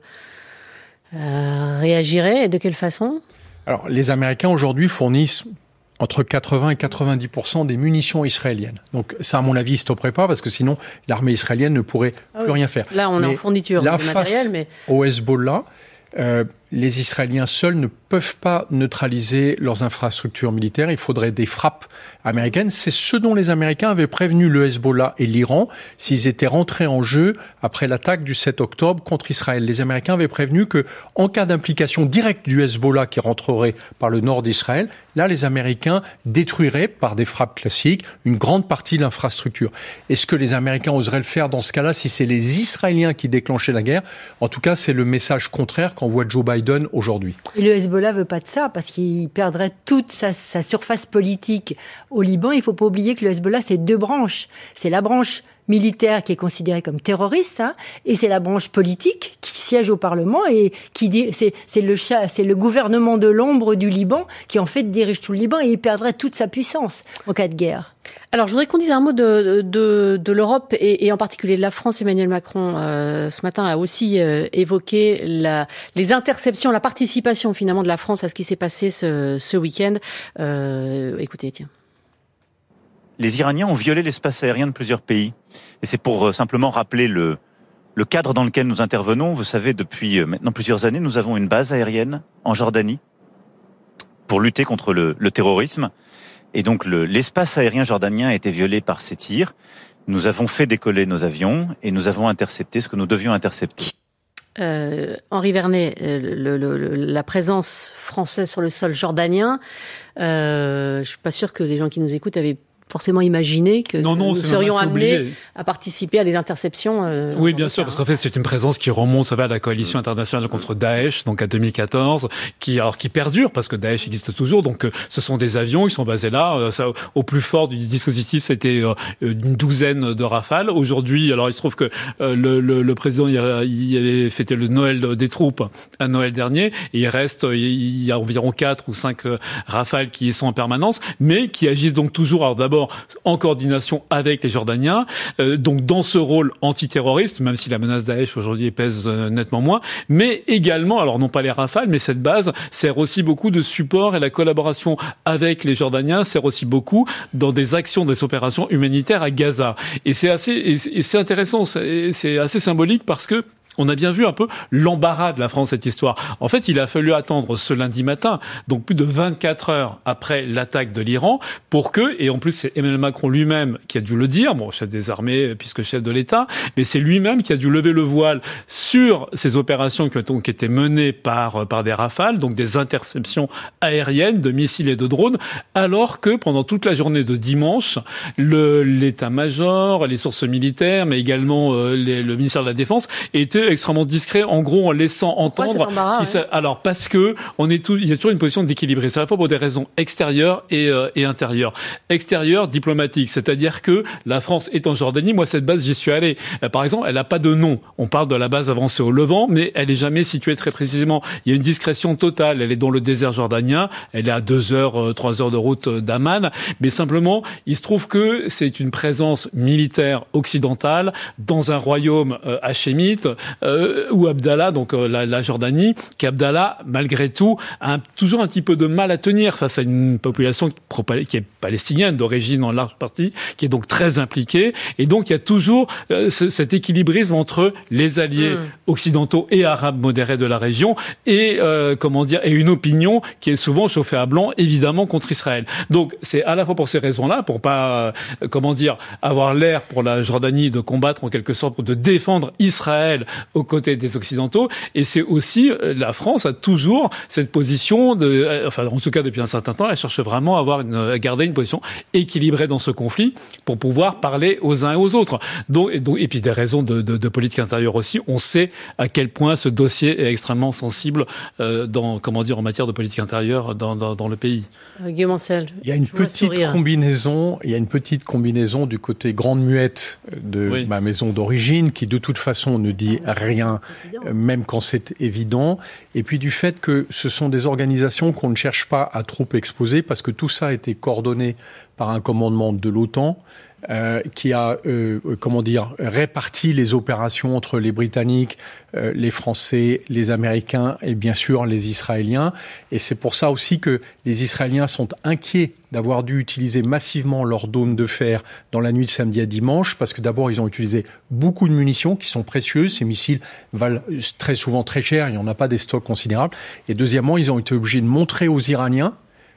euh, réagiraient, et de quelle façon ? Alors, les Américains aujourd'hui fournissent entre quatre-vingts et quatre-vingt-dix pour cent des munitions israéliennes. Donc ça, à mon avis, ne stopperait pas, parce que sinon, l'armée israélienne ne pourrait ah plus oui. rien faire. Là, on mais est en fourniture là, de matériel, mais... au Hezbollah, euh, les Israéliens seuls ne peuvent pas neutraliser leurs infrastructures militaires. Il faudrait des frappes américaines. C'est ce dont les Américains avaient prévenu le Hezbollah et l'Iran s'ils étaient rentrés en jeu après l'attaque du sept octobre contre Israël. Les Américains avaient prévenu que, en cas d'implication directe du Hezbollah qui rentrerait par le nord d'Israël, là, les Américains détruiraient par des frappes classiques une grande partie de l'infrastructure. Est-ce que les Américains oseraient le faire dans ce cas-là si c'est les Israéliens qui déclenchaient la guerre ? En tout cas, c'est le message contraire qu'envoie Joe Biden aujourd'hui. Et le Hezbollah veut pas de ça, parce qu'il perdrait toute sa, sa surface politique au Liban. Il faut pas oublier que le Hezbollah, c'est deux branches. C'est la branche militaire qui est considérée comme terroriste, hein, et c'est la branche politique qui siège au Parlement et qui dit, c'est, c'est le chat, c'est le gouvernement de l'ombre du Liban qui en fait dirige tout le Liban, et il perdrait toute sa puissance en cas de guerre. Alors, je voudrais qu'on dise un mot de, de, de l'Europe et, et en particulier de la France. Emmanuel Macron, euh, ce matin, a aussi euh, évoqué la, les interceptions, la participation finalement de la France à ce qui s'est passé ce, ce week-end. Euh, écoutez, tiens. Les Iraniens ont violé l'espace aérien de plusieurs pays. Et c'est pour euh, simplement rappeler le, le cadre dans lequel nous intervenons. Vous savez, depuis euh, maintenant plusieurs années, nous avons une base aérienne en Jordanie pour lutter contre le, le terrorisme. Et donc le, l'espace aérien jordanien a été violé par ces tirs. Nous avons fait décoller nos avions et nous avons intercepté ce que nous devions intercepter. Euh, Henri Vernet, le, le, le, la présence française sur le sol jordanien, euh, je suis pas sûr que les gens qui nous écoutent avaient forcément imaginer que non, non, nous serions amenés oublié. à participer à des interceptions. Euh, oui, bien sûr, parce qu'en fait, c'est une présence qui remonte, ça va, à la coalition internationale contre Daesh, donc à deux mille quatorze, qui, alors, qui perdure, parce que Daesh existe toujours, donc, euh, ce sont des avions, ils sont basés là, euh, ça, au plus fort du dispositif, c'était euh, une douzaine de Rafales. Aujourd'hui, alors, il se trouve que euh, le, le, le président, il, a, il avait fêté le Noël des troupes à Noël dernier, et il reste, il y a environ quatre ou cinq euh, Rafales qui y sont en permanence, mais qui agissent donc toujours, alors, d'abord, en coordination avec les Jordaniens, euh, donc dans ce rôle antiterroriste, même si la menace Daesh aujourd'hui pèse euh, nettement moins, mais également, alors non pas les Rafales, mais cette base sert aussi beaucoup de support, et la collaboration avec les Jordaniens sert aussi beaucoup dans des actions, des opérations humanitaires à Gaza. Et c'est assez, et c'est intéressant, c'est, c'est assez symbolique parce que on a bien vu un peu l'embarras de la France, cette histoire. En fait, il a fallu attendre ce lundi matin, donc plus de vingt-quatre heures après l'attaque de l'Iran, pour que, et en plus c'est Emmanuel Macron lui-même qui a dû le dire, bon, chef des armées puisque chef de l'État, mais c'est lui-même qui a dû lever le voile sur ces opérations qui ont donc été menées par, par des Rafales, donc des interceptions aériennes de missiles et de drones, alors que pendant toute la journée de dimanche, le, l'état-major, les sources militaires, mais également euh, les, le ministère de la Défense, étaient extrêmement discret, en gros en laissant entendre. Embarras, qui, ouais. Alors parce que on est tout, il y a toujours une position d'équilibre. C'est à la fois pour des raisons extérieures et, euh, et intérieures. Extérieures, diplomatiques, c'est-à-dire que la France est en Jordanie. Moi, cette base, j'y suis allé. Euh, par exemple, elle n'a pas de nom. On parle de la base avancée au Levant, mais elle est jamais située très précisément. Il y a une discrétion totale. Elle est dans le désert jordanien. Elle est à deux heures, euh, trois heures de route d'Amman. Mais simplement, il se trouve que c'est une présence militaire occidentale dans un royaume euh, hachémite euh, où Abdallah, donc euh, la, la Jordanie, qu'Abdallah, malgré tout, a un, toujours un petit peu de mal à tenir face à une population qui est palestinienne d'origine en large partie, qui est donc très impliquée. Et donc, il y a toujours euh, ce, cet équilibrisme entre les alliés mmh. occidentaux et arabes modérés de la région et, euh, comment dire, et une opinion qui est souvent chauffée à blanc, évidemment, contre Israël. Donc, c'est à la fois pour ces raisons-là, pour pas, euh, comment dire, avoir l'air pour la Jordanie de combattre en quelque sorte, de défendre Israël aux côtés des Occidentaux. Et c'est aussi, euh, la France a toujours cette position de, euh, enfin, en tout cas depuis un certain temps, elle cherche vraiment à avoir une, à garder une position équilibrée dans ce conflit pour pouvoir parler aux uns et aux autres. Donc, et, donc, et puis des raisons de, de, de politique intérieure aussi. On sait à quel point ce dossier est extrêmement sensible euh, dans, comment dire, en matière de politique intérieure dans, dans, dans le pays. Euh, Guillaume Ancel, il y a une petite combinaison, il y a une petite combinaison du côté grande muette de oui. ma maison d'origine, qui de toute façon ne dit rien, euh, même quand c'est évident, et puis du fait que ce sont des organisations qu'on ne cherche pas à trop exposer, parce que tout ça a été coordonné par un commandement de l'OTAN, Euh, qui a, euh, comment dire, réparti les opérations entre les Britanniques, euh, les Français, les Américains et bien sûr les Israéliens. Et c'est pour ça aussi que les Israéliens sont inquiets d'avoir dû utiliser massivement leurs dômes de fer dans la nuit de samedi à dimanche, parce que d'abord ils ont utilisé beaucoup de munitions qui sont précieuses. Ces missiles valent très souvent très cher, il n'y en a pas des stocks considérables. Et deuxièmement, ils ont été obligés de montrer aux Iraniens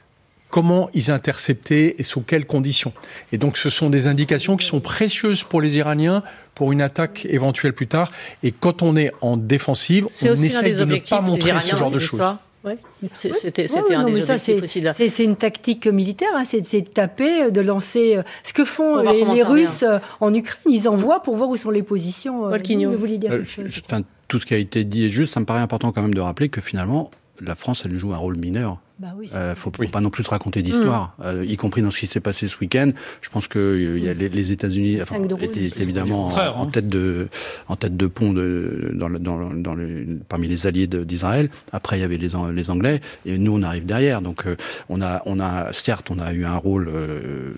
comment ils interceptaient et sous quelles conditions. Et donc ce sont des indications qui sont précieuses pour les Iraniens pour une attaque éventuelle plus tard. Et quand on est en défensive, c'est on aussi essaie de ne pas montrer ce genre de choses. Ouais. C'était, c'était ouais, un non, des ça, objectifs c'est, aussi. Là. C'est, c'est une tactique militaire, hein, c'est, c'est de taper, de lancer. Euh, ce que font les, les Russes euh, en Ukraine, ils envoient pour voir où sont les positions. Paul Quignot. Vous voulez dire quelque chose ? Enfin, tout ce qui a été dit est juste. Ça me paraît important quand même de rappeler que finalement, la France, elle joue un rôle mineur. Bah oui, euh, faut, faut oui. pas non plus se raconter d'histoire, mmh. euh, y compris dans ce qui s'est passé ce week-end. Je pense que euh, y a les, les États-Unis enfin, étaient, étaient évidemment frères, en, hein. en tête de en tête de pont de, dans le, dans, dans le, parmi les alliés de, d'Israël. Après, il y avait les, les Anglais et nous on arrive derrière. Donc euh, on a on a certes on a eu un rôle euh,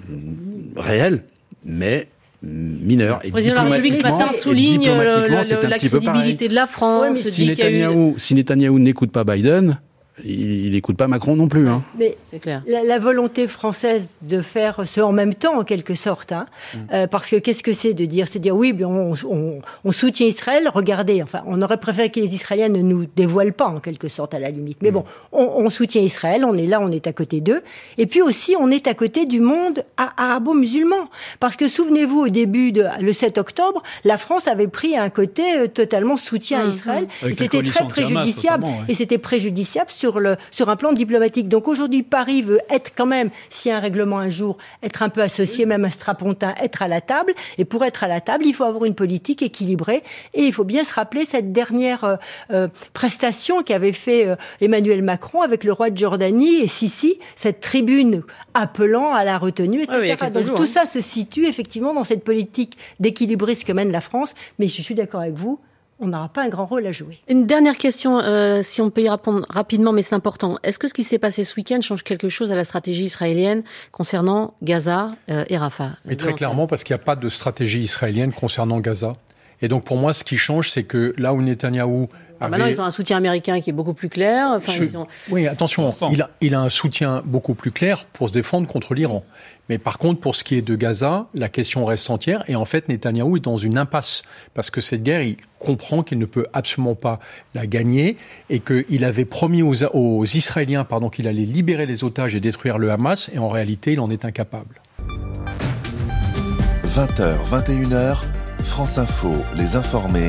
réel, mais mineur. Le président de la République ce matin souligne le, le, la crédibilité de la France. Ouais, si Netanyahou, eu... si Netanyahou n'écoute pas Biden, il n'écoute pas Macron non plus. Hein. Mais c'est clair. La, la volonté française de faire ce en même temps, en quelque sorte, hein, mmh. euh, parce que qu'est-ce que c'est de dire, se dire oui, on, on, on soutient Israël. Regardez, enfin, on aurait préféré que les Israéliens ne nous dévoilent pas, en quelque sorte, à la limite. Mais mmh. bon, on, on soutient Israël. On est là, on est à côté d'eux. Et puis aussi, on est à côté du monde arabo-musulman, parce que souvenez-vous, au début de le sept octobre, la France avait pris un côté euh, totalement soutien mmh. à Israël, Avec et c'était très préjudiciable. Ouais. Et c'était préjudiciable sur le sur un plan diplomatique. Donc aujourd'hui, Paris veut être quand même, s'il y a un règlement un jour, être un peu associé, même un strapontin, être à la table. Et pour être à la table, il faut avoir une politique équilibrée. Et il faut bien se rappeler cette dernière euh, euh, prestation qu'avait fait euh, Emmanuel Macron avec le roi de Jordanie et Sisi, cette tribune appelant à la retenue, et cetera. Ah oui, Donc jours, tout hein. ça se situe effectivement dans cette politique d'équilibrisme que mène la France. Mais je suis d'accord avec vous, on n'aura pas un grand rôle à jouer. Une dernière question, euh, si on peut y répondre rapidement, mais c'est important. Est-ce que ce qui s'est passé ce week-end change quelque chose à la stratégie israélienne concernant Gaza euh, et Rafah ? Mais très clairement, parce qu'il n'y a pas de stratégie israélienne concernant Gaza. Et donc pour moi, ce qui change, c'est que là où Netanyahou avait... Maintenant, ils ont un soutien américain qui est beaucoup plus clair. Enfin, Je... ils ont... Oui, attention, il a, il a un soutien beaucoup plus clair pour se défendre contre l'Iran. Mais par contre, pour ce qui est de Gaza, la question reste entière. Et en fait, Netanyahou est dans une impasse. Parce que cette guerre, il comprend qu'il ne peut absolument pas la gagner. Et qu'il avait promis aux, aux Israéliens pardon, qu'il allait libérer les otages et détruire le Hamas. Et en réalité, il en est incapable. vingt heures, vingt et une heures, France Info, les informés,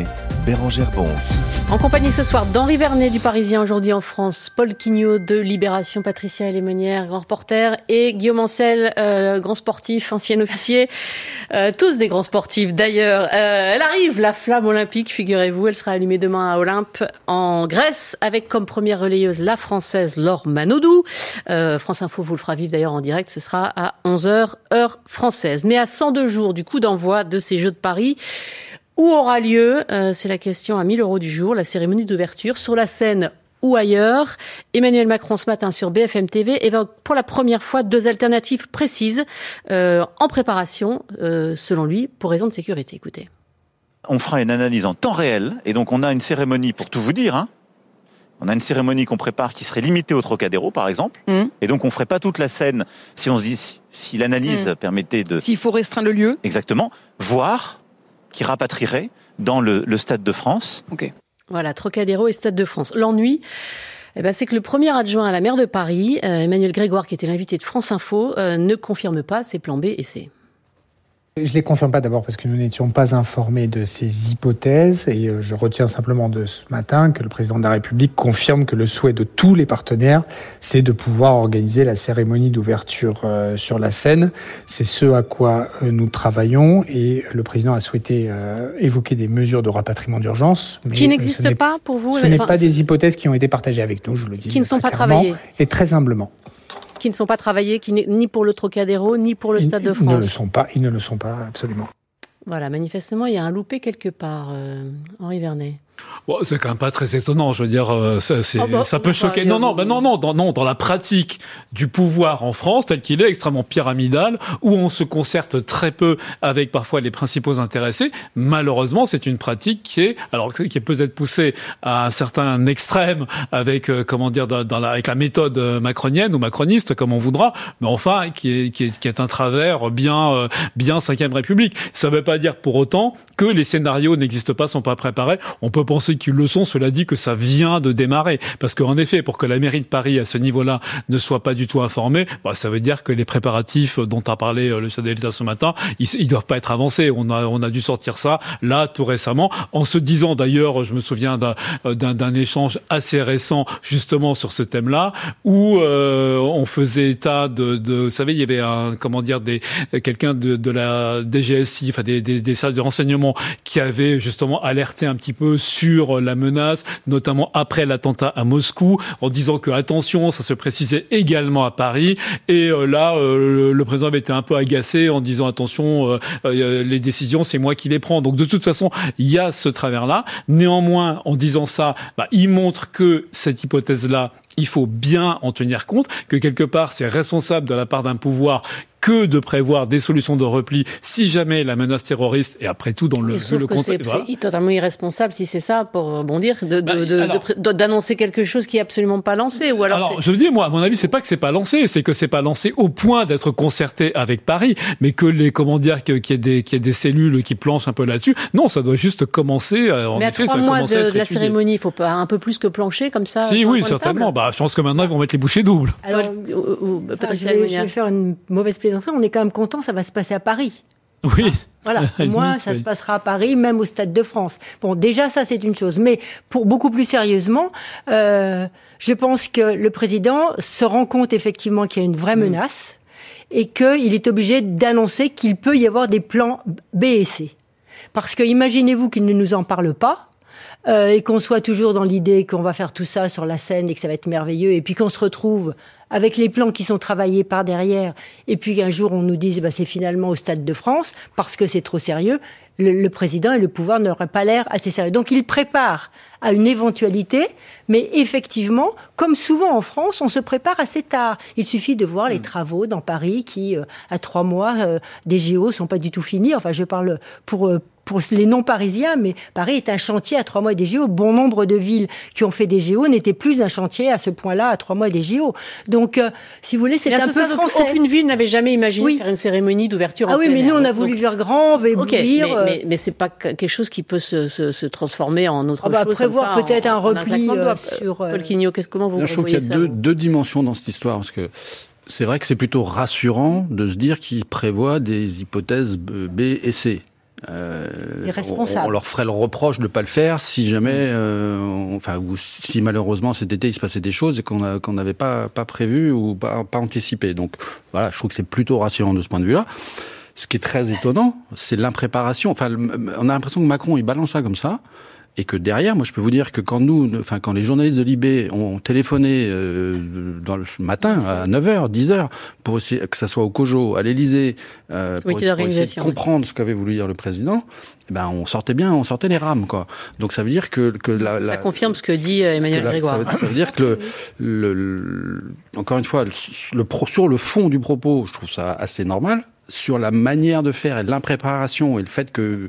Bérengère Bonte. En compagnie ce soir d'Henri Vernet du Parisien aujourd'hui en France, Paul Quignot de Libération, Patricia Lémonière, grand reporter, et Guillaume Ancel, euh, grand sportif, ancien officier, euh, tous des grands sportifs d'ailleurs. Euh, elle arrive, la flamme olympique, figurez-vous, elle sera allumée demain à Olympe en Grèce avec comme première relayeuse la Française Laure Manodou. Euh, France Info vous le fera vivre d'ailleurs en direct, ce sera à onze heures heure française. Mais à cent deux jours du coup d'envoi de ces Jeux de Paris, où aura lieu, euh, c'est la question à mille euros du jour, la cérémonie d'ouverture, sur la scène ou ailleurs. Emmanuel Macron ce matin sur B F M T V évoque pour la première fois deux alternatives précises euh, en préparation, euh, selon lui, pour raison de sécurité. Écoutez. On fera une analyse en temps réel, et donc on a une cérémonie, pour tout vous dire, hein, on a une cérémonie qu'on prépare qui serait limitée au Trocadéro, par exemple, mmh. et donc on ferait pas toute la scène si on se dit, si, si l'analyse mmh. permettait de... S'il faut restreindre le lieu. Exactement. Voire... qui rapatrierait dans le, le Stade de France. Ok. Voilà, Trocadéro et Stade de France. L'ennui, eh ben, c'est que le premier adjoint à la maire de Paris, euh, Emmanuel Grégoire, qui était l'invité de France Info, euh, ne confirme pas ses plans B et C. Je ne les confirme pas d'abord parce que nous n'étions pas informés de ces hypothèses et je retiens simplement de ce matin que le président de la République confirme que le souhait de tous les partenaires, c'est de pouvoir organiser la cérémonie d'ouverture euh, sur la scène. C'est ce à quoi euh, nous travaillons et le président a souhaité euh, évoquer des mesures de rapatriement d'urgence. Mais qui n'existent pas pour vous? Ce n'est pas des hypothèses qui ont été partagées avec nous, je le dis. Qui ne sont pas travaillées. Et très humblement. Qui ne sont pas travaillés, qui ni pour le Trocadéro, ni pour le Stade de France. Ils ne le sont pas, ils ne le sont pas, absolument. Voilà, manifestement, il y a un loupé quelque part, euh, Henri Vernet. Bon, c'est quand même pas très étonnant, je veux dire, ça, c'est, oh bah, ça peut choquer. Non, non, bah non, non, dans, non, dans la pratique du pouvoir en France, tel qu'il est, extrêmement pyramidal, où on se concerte très peu avec parfois les principaux intéressés, malheureusement, c'est une pratique qui est, alors, qui est peut-être poussée à un certain extrême avec, euh, comment dire, dans, dans la, avec la méthode macronienne ou macroniste, comme on voudra, mais enfin, qui est, qui est, qui est un travers bien, euh, bien cinquième République. Ça veut pas dire pour autant que les scénarios n'existent pas, sont pas préparés. On peut penser qu'ils le sont, cela dit que ça vient de démarrer. Parce qu'en effet, pour que la mairie de Paris, à ce niveau-là, ne soit pas du tout informée, bah, ça veut dire que les préparatifs dont a parlé le chef de l'État ce matin, ils, ils doivent pas être avancés. On a, on a dû sortir ça, là, tout récemment, en se disant d'ailleurs, je me souviens d'un, d'un, d'un échange assez récent, justement, sur ce thème-là, où euh, on faisait état de, de, vous savez, il y avait un, comment dire, des, quelqu'un de, de la D G S I, enfin, des, des, des services de renseignement, qui avait justement alerté un petit peu sur la menace, notamment après l'attentat à Moscou, en disant que attention, ça se précisait également à Paris. Et euh, là, euh, le président avait été un peu agacé en disant attention, euh, euh, les décisions, c'est moi qui les prends. Donc de toute façon, il y a ce travers-là. Néanmoins, en disant ça, bah, il montre que cette hypothèse-là, il faut bien en tenir compte, que quelque part, c'est responsable de la part d'un pouvoir que de prévoir des solutions de repli si jamais la menace terroriste, et après tout dans le, et le contexte... C'est, voilà. c'est totalement irresponsable, si c'est ça, pour rebondir, de, de, bah, de, alors, de, d'annoncer quelque chose qui est absolument pas lancé. Ou alors, alors c'est... je veux dire, moi, à mon avis, c'est pas que c'est pas lancé, c'est que c'est pas lancé au point d'être concerté avec Paris, mais que les, comment dire, que, qu'il y ait des, qu'il y ait des cellules qui planchent un peu là-dessus. Non, ça doit juste commencer. En mais effet, à trois ça mois commencer de, à être de la étudié. cérémonie, il faut pas un peu plus que plancher, comme ça. Si, oui, certainement. Bah, je pense que maintenant, ils vont mettre les bouchées doubles. Alors, ou, ou, enfin, je, vais, je vais faire une mauvaise plaisanterie. On est quand même content, ça va se passer à Paris. Oui. Voilà, moi, ça oui. se passera à Paris, même au Stade de France. Bon, déjà, ça, c'est une chose. Mais pour beaucoup plus sérieusement, euh, je pense que le président se rend compte effectivement qu'il y a une vraie menace mmh. et qu'il est obligé d'annoncer qu'il peut y avoir des plans B et C. Parce que imaginez-vous qu'il ne nous en parle pas. Euh, et qu'on soit toujours dans l'idée qu'on va faire tout ça sur la scène et que ça va être merveilleux, et puis qu'on se retrouve avec les plans qui sont travaillés par derrière, et puis qu'un jour on nous dise bah, c'est finalement au Stade de France, parce que c'est trop sérieux, le, le président et le pouvoir n'auraient pas l'air assez sérieux. Donc il prépare à une éventualité, mais effectivement, comme souvent en France, on se prépare assez tard. Il suffit de voir les travaux dans Paris qui, euh, à trois mois euh, des J O, sont pas du tout finis. Enfin, je parle pour... Euh, pour les non-parisiens, mais Paris est un chantier à trois mois des J O. Bon nombre de villes qui ont fait des J O n'étaient plus un chantier à ce point-là à trois mois des J O. Donc, euh, si vous voulez, c'est un peu français. Aucune ville n'avait jamais imaginé oui. faire une cérémonie d'ouverture ah en oui, plein mais air. nous, on a voulu faire grand, éblouir. Okay, mais, euh... mais, mais c'est pas quelque chose qui peut se, se, se transformer en autre ah bah, chose. Prévoir comme ça, peut-être en, un repli en euh, sur... Paul Quignot, qu'est-ce, comment vous Là, voyez ça? Je trouve qu'il y a deux, deux dimensions dans cette histoire, parce que c'est vrai que c'est plutôt rassurant de se dire qu'il prévoit des hypothèses B et C. Euh, Irresponsable. On, on leur ferait le reproche de ne pas le faire si jamais, euh, on, enfin, ou si malheureusement cet été il se passait des choses et qu'on a, qu'on n'avait pas, pas prévu ou pas, pas anticipé. Donc voilà, je trouve que c'est plutôt rassurant de ce point de vue-là. Ce qui est très étonnant, c'est l'impréparation. Enfin, on a l'impression que Macron il balance ça comme ça. Et que derrière, moi, je peux vous dire que quand nous, enfin, quand les journalistes de Libé ont téléphoné euh, dans le matin à neuf heures, dix heures, pour essayer, que ça soit au COJO, à l'Élysée, euh, pour, essayer, pour essayer de comprendre ce qu'avait voulu dire le président, eh ben, on sortait bien, on sortait les rames, quoi. Donc, ça veut dire que, que la, la, ça confirme ce que dit Emmanuel Grégoire. Ça, ça veut dire que le, le, le encore une fois, le, le, sur le fond du propos, je trouve ça assez normal. Sur la manière de faire et l'impréparation et le fait que,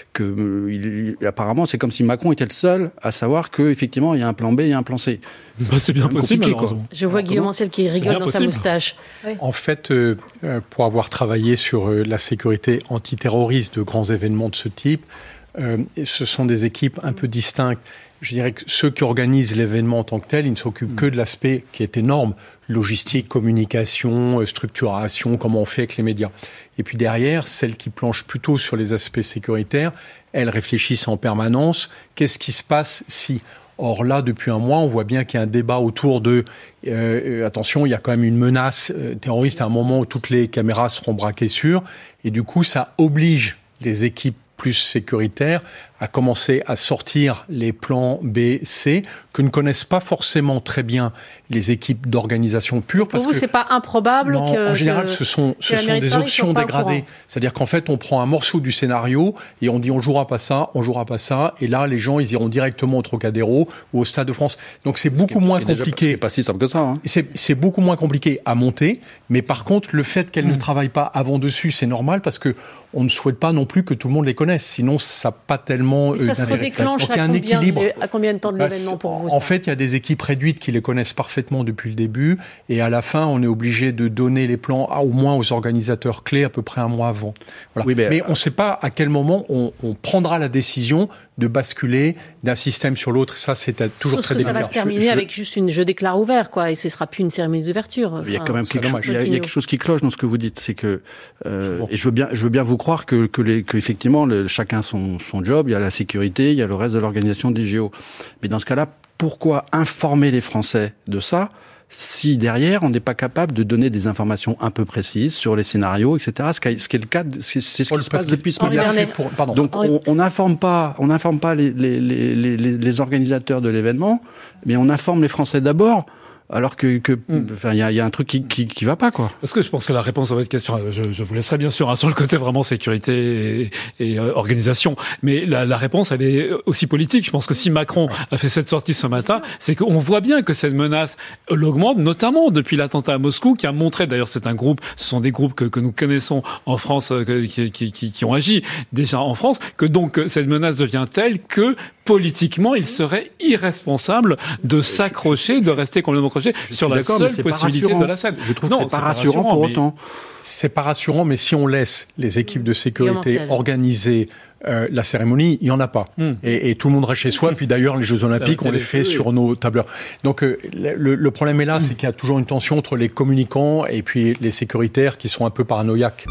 que il, apparemment c'est comme si Macron était le seul à savoir que effectivement il y a un plan B, il y a un plan C. Bah, c'est bien possible. Je vois Guillaume Ancel qui rigole dans possible. sa moustache. Oui. En fait, euh, pour avoir travaillé sur euh, la sécurité antiterroriste de grands événements de ce type, euh, ce sont des équipes un peu distinctes. Je dirais que ceux qui organisent l'événement en tant que tel, ils ne s'occupent mmh. que de l'aspect qui est énorme, logistique, communication, structuration, comment on fait avec les médias. Et puis derrière, celles qui planchent plutôt sur les aspects sécuritaires, elles réfléchissent en permanence, qu'est-ce qui se passe si... Or là, depuis un mois, on voit bien qu'il y a un débat autour de... Euh, attention, il y a quand même une menace euh, terroriste à un moment où toutes les caméras seront braquées sur, et du coup, ça oblige les équipes plus sécuritaires à commencer à sortir les plans B, C, que ne connaissent pas forcément très bien les équipes d'organisation pure. Pour parce vous, que, c'est pas improbable non, que... En général, que, ce sont, ce sont des options dégradées. C'est-à-dire qu'en fait, on prend un morceau du scénario et on dit on jouera pas ça, on jouera pas ça, et là, les gens, ils iront directement au Trocadéro ou au Stade de France. Donc, c'est beaucoup moins compliqué. C'est pas si simple que ça. Hein. C'est, c'est beaucoup moins compliqué à monter, mais par contre, le fait qu'elles mmh. ne travaillent pas avant dessus, c'est normal parce que on ne souhaite pas non plus que tout le monde les connaisse. Sinon, ça n'a pas tellement... Et ça euh, se redéclenche à, un combien de, à combien de temps de bah, l'événement pour vous En ça fait, il y a des équipes réduites qui les connaissent parfaitement depuis le début. Et à la fin, on est obligé de donner les plans à, au moins aux organisateurs clés à peu près un mois avant. Voilà. Oui, mais mais euh... on ne sait pas à quel moment on, on prendra la décision de basculer d'un système sur l'autre. Ça, c'est toujours Sauf très que délicat. Ça va se terminer je, je... avec juste une je déclare ouvert, quoi. Et ce ne sera plus une cérémonie d'ouverture. Enfin, il y a quand même quelque chose, il y a, il y a quelque chose qui cloche dans ce que vous dites. C'est que, euh, et je veux bien, je veux bien vous croire que, que les, que effectivement, le, chacun son, son job. Il y a la sécurité, il y a le reste de l'organisation des J O. Mais dans ce cas-là, pourquoi informer les Français de ça si derrière on n'est pas capable de donner des informations un peu précises sur les scénarios, et cetera. Ce qui est le cas, c'est, c'est ce qui se passe depuis ce moment. Donc on n'informe pas, on n'informe pas les, les, les, les, les organisateurs de l'événement, mais on informe les Français d'abord. Alors que, que mm. enfin, il y a, y a un truc qui, qui, qui va pas, quoi. Parce que je pense que la réponse à votre question, je, je vous laisserai bien sûr hein, sur le côté vraiment sécurité et, et euh, organisation, mais la, la réponse, elle est aussi politique. Je pense que si Macron a fait cette sortie ce matin, c'est qu'on voit bien que cette menace l'augmente, notamment depuis l'attentat à Moscou, qui a montré, d'ailleurs, c'est un groupe, ce sont des groupes que, que nous connaissons en France, que, qui, qui, qui, qui ont agi déjà en France, que donc cette menace devient telle que politiquement, il serait irresponsable de s'accrocher, de rester complètement accroché sur la seule possibilité de la scène. Je trouve non, que c'est pas rassurant, rassurant pour mais... autant. C'est pas rassurant, mais si on laisse les équipes de sécurité organiser euh, la cérémonie, il y en a pas. Mm. Et, et tout le monde reste chez soi. Puis d'ailleurs, les Jeux Olympiques, on les fait sur nos tableurs. Donc euh, le, le problème est là, mm. c'est qu'il y a toujours une tension entre les communicants et puis les sécuritaires qui sont un peu paranoïaques.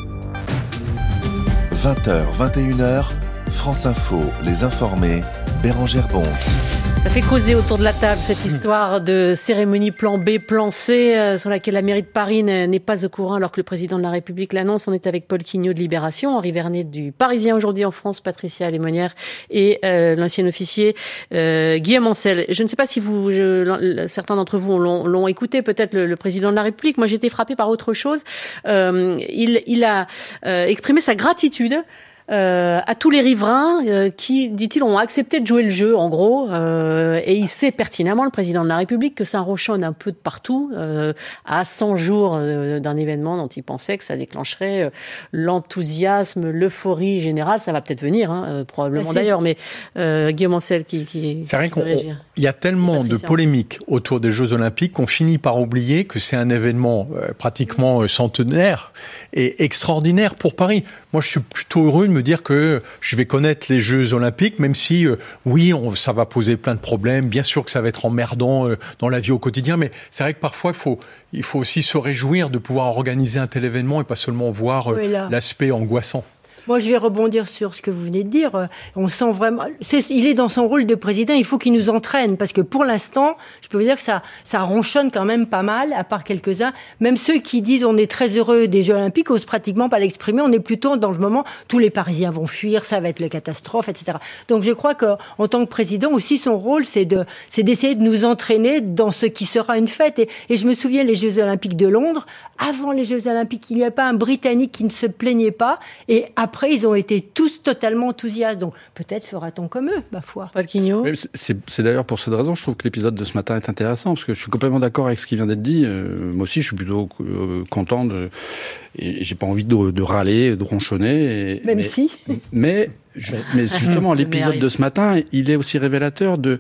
vingt heures, vingt et une heures, France Info, les informés, Bérangère Bonte. Ça fait causer autour de la table cette histoire de cérémonie plan B, plan C, euh, sur laquelle la mairie de Paris n'est pas au courant alors que le président de la République l'annonce. On est avec Paul Quignot de Libération, Henri Vernet du Parisien aujourd'hui en France, Patricia Lémonière et euh, l'ancien officier euh, Guillaume Ancel. Je ne sais pas si vous, je, certains d'entre vous l'ont, l'ont écouté, peut-être le, le président de la République. Moi, j'ai été frappée par autre chose. Euh, il, il a euh, exprimé sa gratitude Euh, à tous les riverains euh, qui, dit-il, ont accepté de jouer le jeu, en gros, euh, et il sait pertinemment, le président de la République, que ça ronchonne un peu de partout, euh, à cent jours euh, d'un événement dont il pensait que ça déclencherait euh, l'enthousiasme, l'euphorie générale. Ça va peut-être venir, hein, euh, probablement bah, d'ailleurs, mais euh, Guillaume Ancel qui, qui c'est vrai qu'on il y a tellement de polémiques autour des Jeux Olympiques qu'on finit par oublier que c'est un événement euh, pratiquement euh, centenaire et extraordinaire pour Paris. Moi, je suis plutôt heureux de me dire que je vais connaître les Jeux Olympiques, même si, euh, oui, on, ça va poser plein de problèmes. Bien sûr que ça va être emmerdant euh, dans la vie au quotidien, mais c'est vrai que parfois, il faut, il faut aussi se réjouir de pouvoir organiser un tel événement et pas seulement voir euh, oui, l'aspect angoissant. Moi, je vais rebondir sur ce que vous venez de dire. On sent vraiment... C'est, il est dans son rôle de président, il faut qu'il nous entraîne, parce que pour l'instant, je peux vous dire que ça, ça ronchonne quand même pas mal, à part quelques-uns. Même ceux qui disent on est très heureux des Jeux Olympiques osent pratiquement pas l'exprimer. On est plutôt dans le moment, tous les Parisiens vont fuir, ça va être la catastrophe, et cetera. Donc je crois qu'en tant que président, aussi son rôle, c'est de, c'est d'essayer de nous entraîner dans ce qui sera une fête. Et, et je me souviens, les Jeux Olympiques de Londres, avant les Jeux Olympiques, il n'y a pas un Britannique qui ne se plaignait pas. Et après, ils ont été tous totalement enthousiastes. Donc peut-être fera-t-on comme eux, ma foi. Paul Quignot. C'est, c'est d'ailleurs pour cette raison, je trouve que l'épisode de ce matin est intéressant, parce que je suis complètement d'accord avec ce qui vient d'être dit. Euh, moi aussi, je suis plutôt euh, content de, et j'ai pas envie de, de râler, de ronchonner. Et, Même mais, si. Mais, je, mais justement, l'épisode de ce matin, il est aussi révélateur de...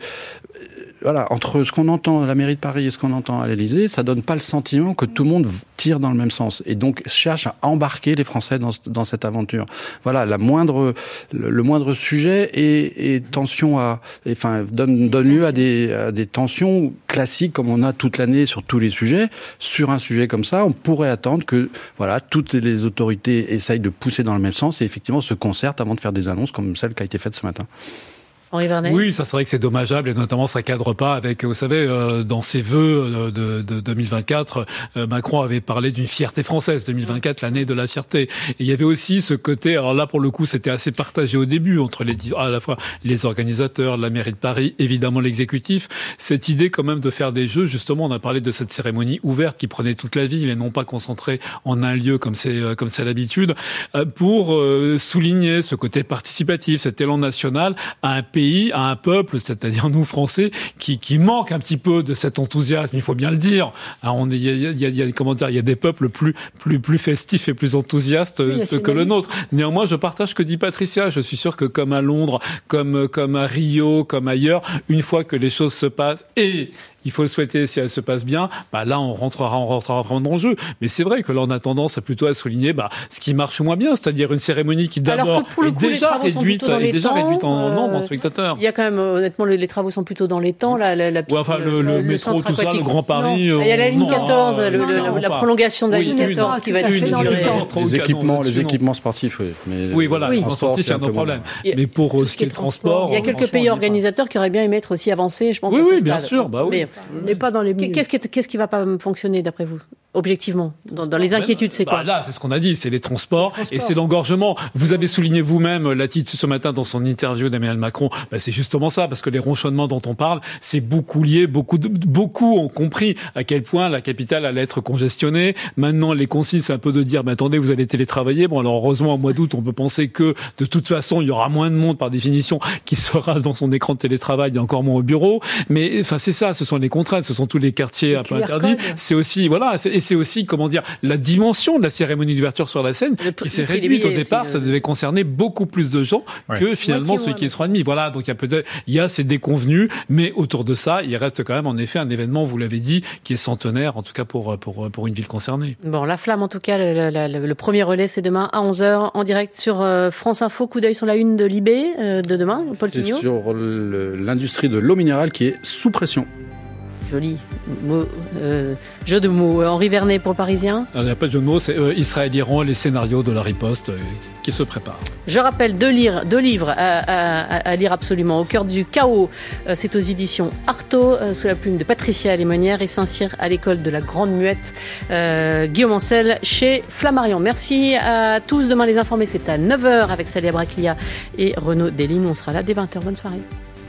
Voilà, entre ce qu'on entend à la mairie de Paris et ce qu'on entend à l'Élysée, ça donne pas le sentiment que tout le monde tire dans le même sens et donc cherche à embarquer les Français dans, dans cette aventure. Voilà, la moindre, le, le moindre sujet et, et tension à, et, enfin, donne, donne lieu à des, à des tensions classiques comme on a toute l'année sur tous les sujets. Sur un sujet comme ça, on pourrait attendre que, voilà, toutes les autorités essayent de pousser dans le même sens et effectivement se concertent avant de faire des annonces comme celle qui a été faite ce matin. Henri Vernet. Oui, ça c'est vrai que c'est dommageable et notamment ça cadre pas avec, vous savez, euh, dans ses vœux de, de deux mille vingt-quatre, euh, Macron avait parlé d'une fierté française, deux mille vingt-quatre, l'année de la fierté. Et il y avait aussi ce côté, alors là pour le coup c'était assez partagé au début entre les à la fois les organisateurs, la mairie de Paris, évidemment l'exécutif, cette idée quand même de faire des jeux, justement on a parlé de cette cérémonie ouverte qui prenait toute la ville et non pas concentrée en un lieu comme c'est comme c'est l'habitude, euh, pour euh, souligner ce côté participatif, cet élan national à un pays à un peuple, c'est-à-dire nous Français, qui, qui manque un petit peu de cet enthousiasme. Il faut bien le dire. Alors, on est, il y a, il y a, il y a comment dire, il y a des peuples plus, plus, plus festifs et plus enthousiastes oui, que le nôtre. Néanmoins, je partage ce que dit Patricia. Je suis sûr que comme à Londres, comme, comme à Rio, comme ailleurs, une fois que les choses se passent et il faut le souhaiter si elles se passent bien, bah là on rentrera, on rentrera vraiment dans le jeu. Mais c'est vrai que là on a tendance à plutôt à souligner bah ce qui marche moins bien, c'est-à-dire une cérémonie qui d'abord coup, est déjà réduite, est déjà temps, réduite en euh, nombre en spectateurs. Il y a quand même honnêtement les travaux sont plutôt dans les temps, la, la, la ouais, enfin le, le, le métro, tout ça, le Grand Paris. Non. Il y a la ligne non, quatorze, non, le, non, le, non, la pas. prolongation de la oui, ligne quatorze qui va être inaugurée. Les équipements, les équipements sportifs, oui. Mais oui, voilà, les transports, c'est un autre problème. Mais pour ce qui est le transport, il y a quelques pays organisateurs qui auraient bien aimé être aussi avancés, je pense. Oui, oui, bien sûr, bah oui. On n'est pas dans les. Qu'est-ce qui, qu'est-ce qui va pas fonctionner d'après vous, objectivement, dans, dans les inquiétudes, c'est quoi bah Là, c'est ce qu'on a dit, c'est les transports, les transports et c'est l'engorgement. Vous avez souligné vous-même, la titre ce matin dans son interview d'Emmanuel Macron, bah c'est justement ça, parce que les ronchonnements dont on parle, c'est beaucoup lié, beaucoup de, beaucoup ont compris à quel point la capitale allait être congestionnée. Maintenant, les consignes, c'est un peu de dire, mais attendez, vous allez télétravailler. Bon, alors heureusement, au mois d'août, on peut penser que de toute façon, il y aura moins de monde par définition qui sera dans son écran de télétravail et encore moins au bureau. Mais enfin, c'est ça, ce sont les contraintes, ce sont tous les quartiers un peu interdits. C'est aussi, voilà, c'est, et c'est aussi, comment dire, la dimension de la cérémonie d'ouverture sur la scène le, qui s'est réduite au départ. Aussi, ça devait concerner beaucoup plus de gens ouais. que finalement ceux qui y seront admis. Voilà, donc il y a peut-être, il y a ces déconvenus, mais autour de ça, il reste quand même en effet un événement, vous l'avez dit, qui est centenaire, en tout cas pour pour pour une ville concernée. Bon, la flamme, en tout cas, le, le, le premier relais, c'est demain à onze heures en direct sur France Info. Coup d'œil sur la une de l'I B de demain. Paul C'est Quignot. Sur le, l'industrie de l'eau minérale qui est sous pression. Joli mot, euh, jeu de mots. Henri Vernet pour Parisien. Il n'y a pas de jeu de mots, c'est euh, Israël-Iran, les scénarios de la riposte euh, qui se préparent. Je rappelle deux, lire, deux livres à, à, à lire absolument. Au cœur du chaos, euh, c'est aux éditions Artaud, euh, sous la plume de Patricia Lémonière, et Saint-Cyr à l'école de la Grande Muette, euh, Guillaume Ancel chez Flammarion. Merci à tous. Demain, les informés, c'est à neuf heures avec Salia Braclia et Renaud Deline. On sera là dès vingt heures. Bonne soirée.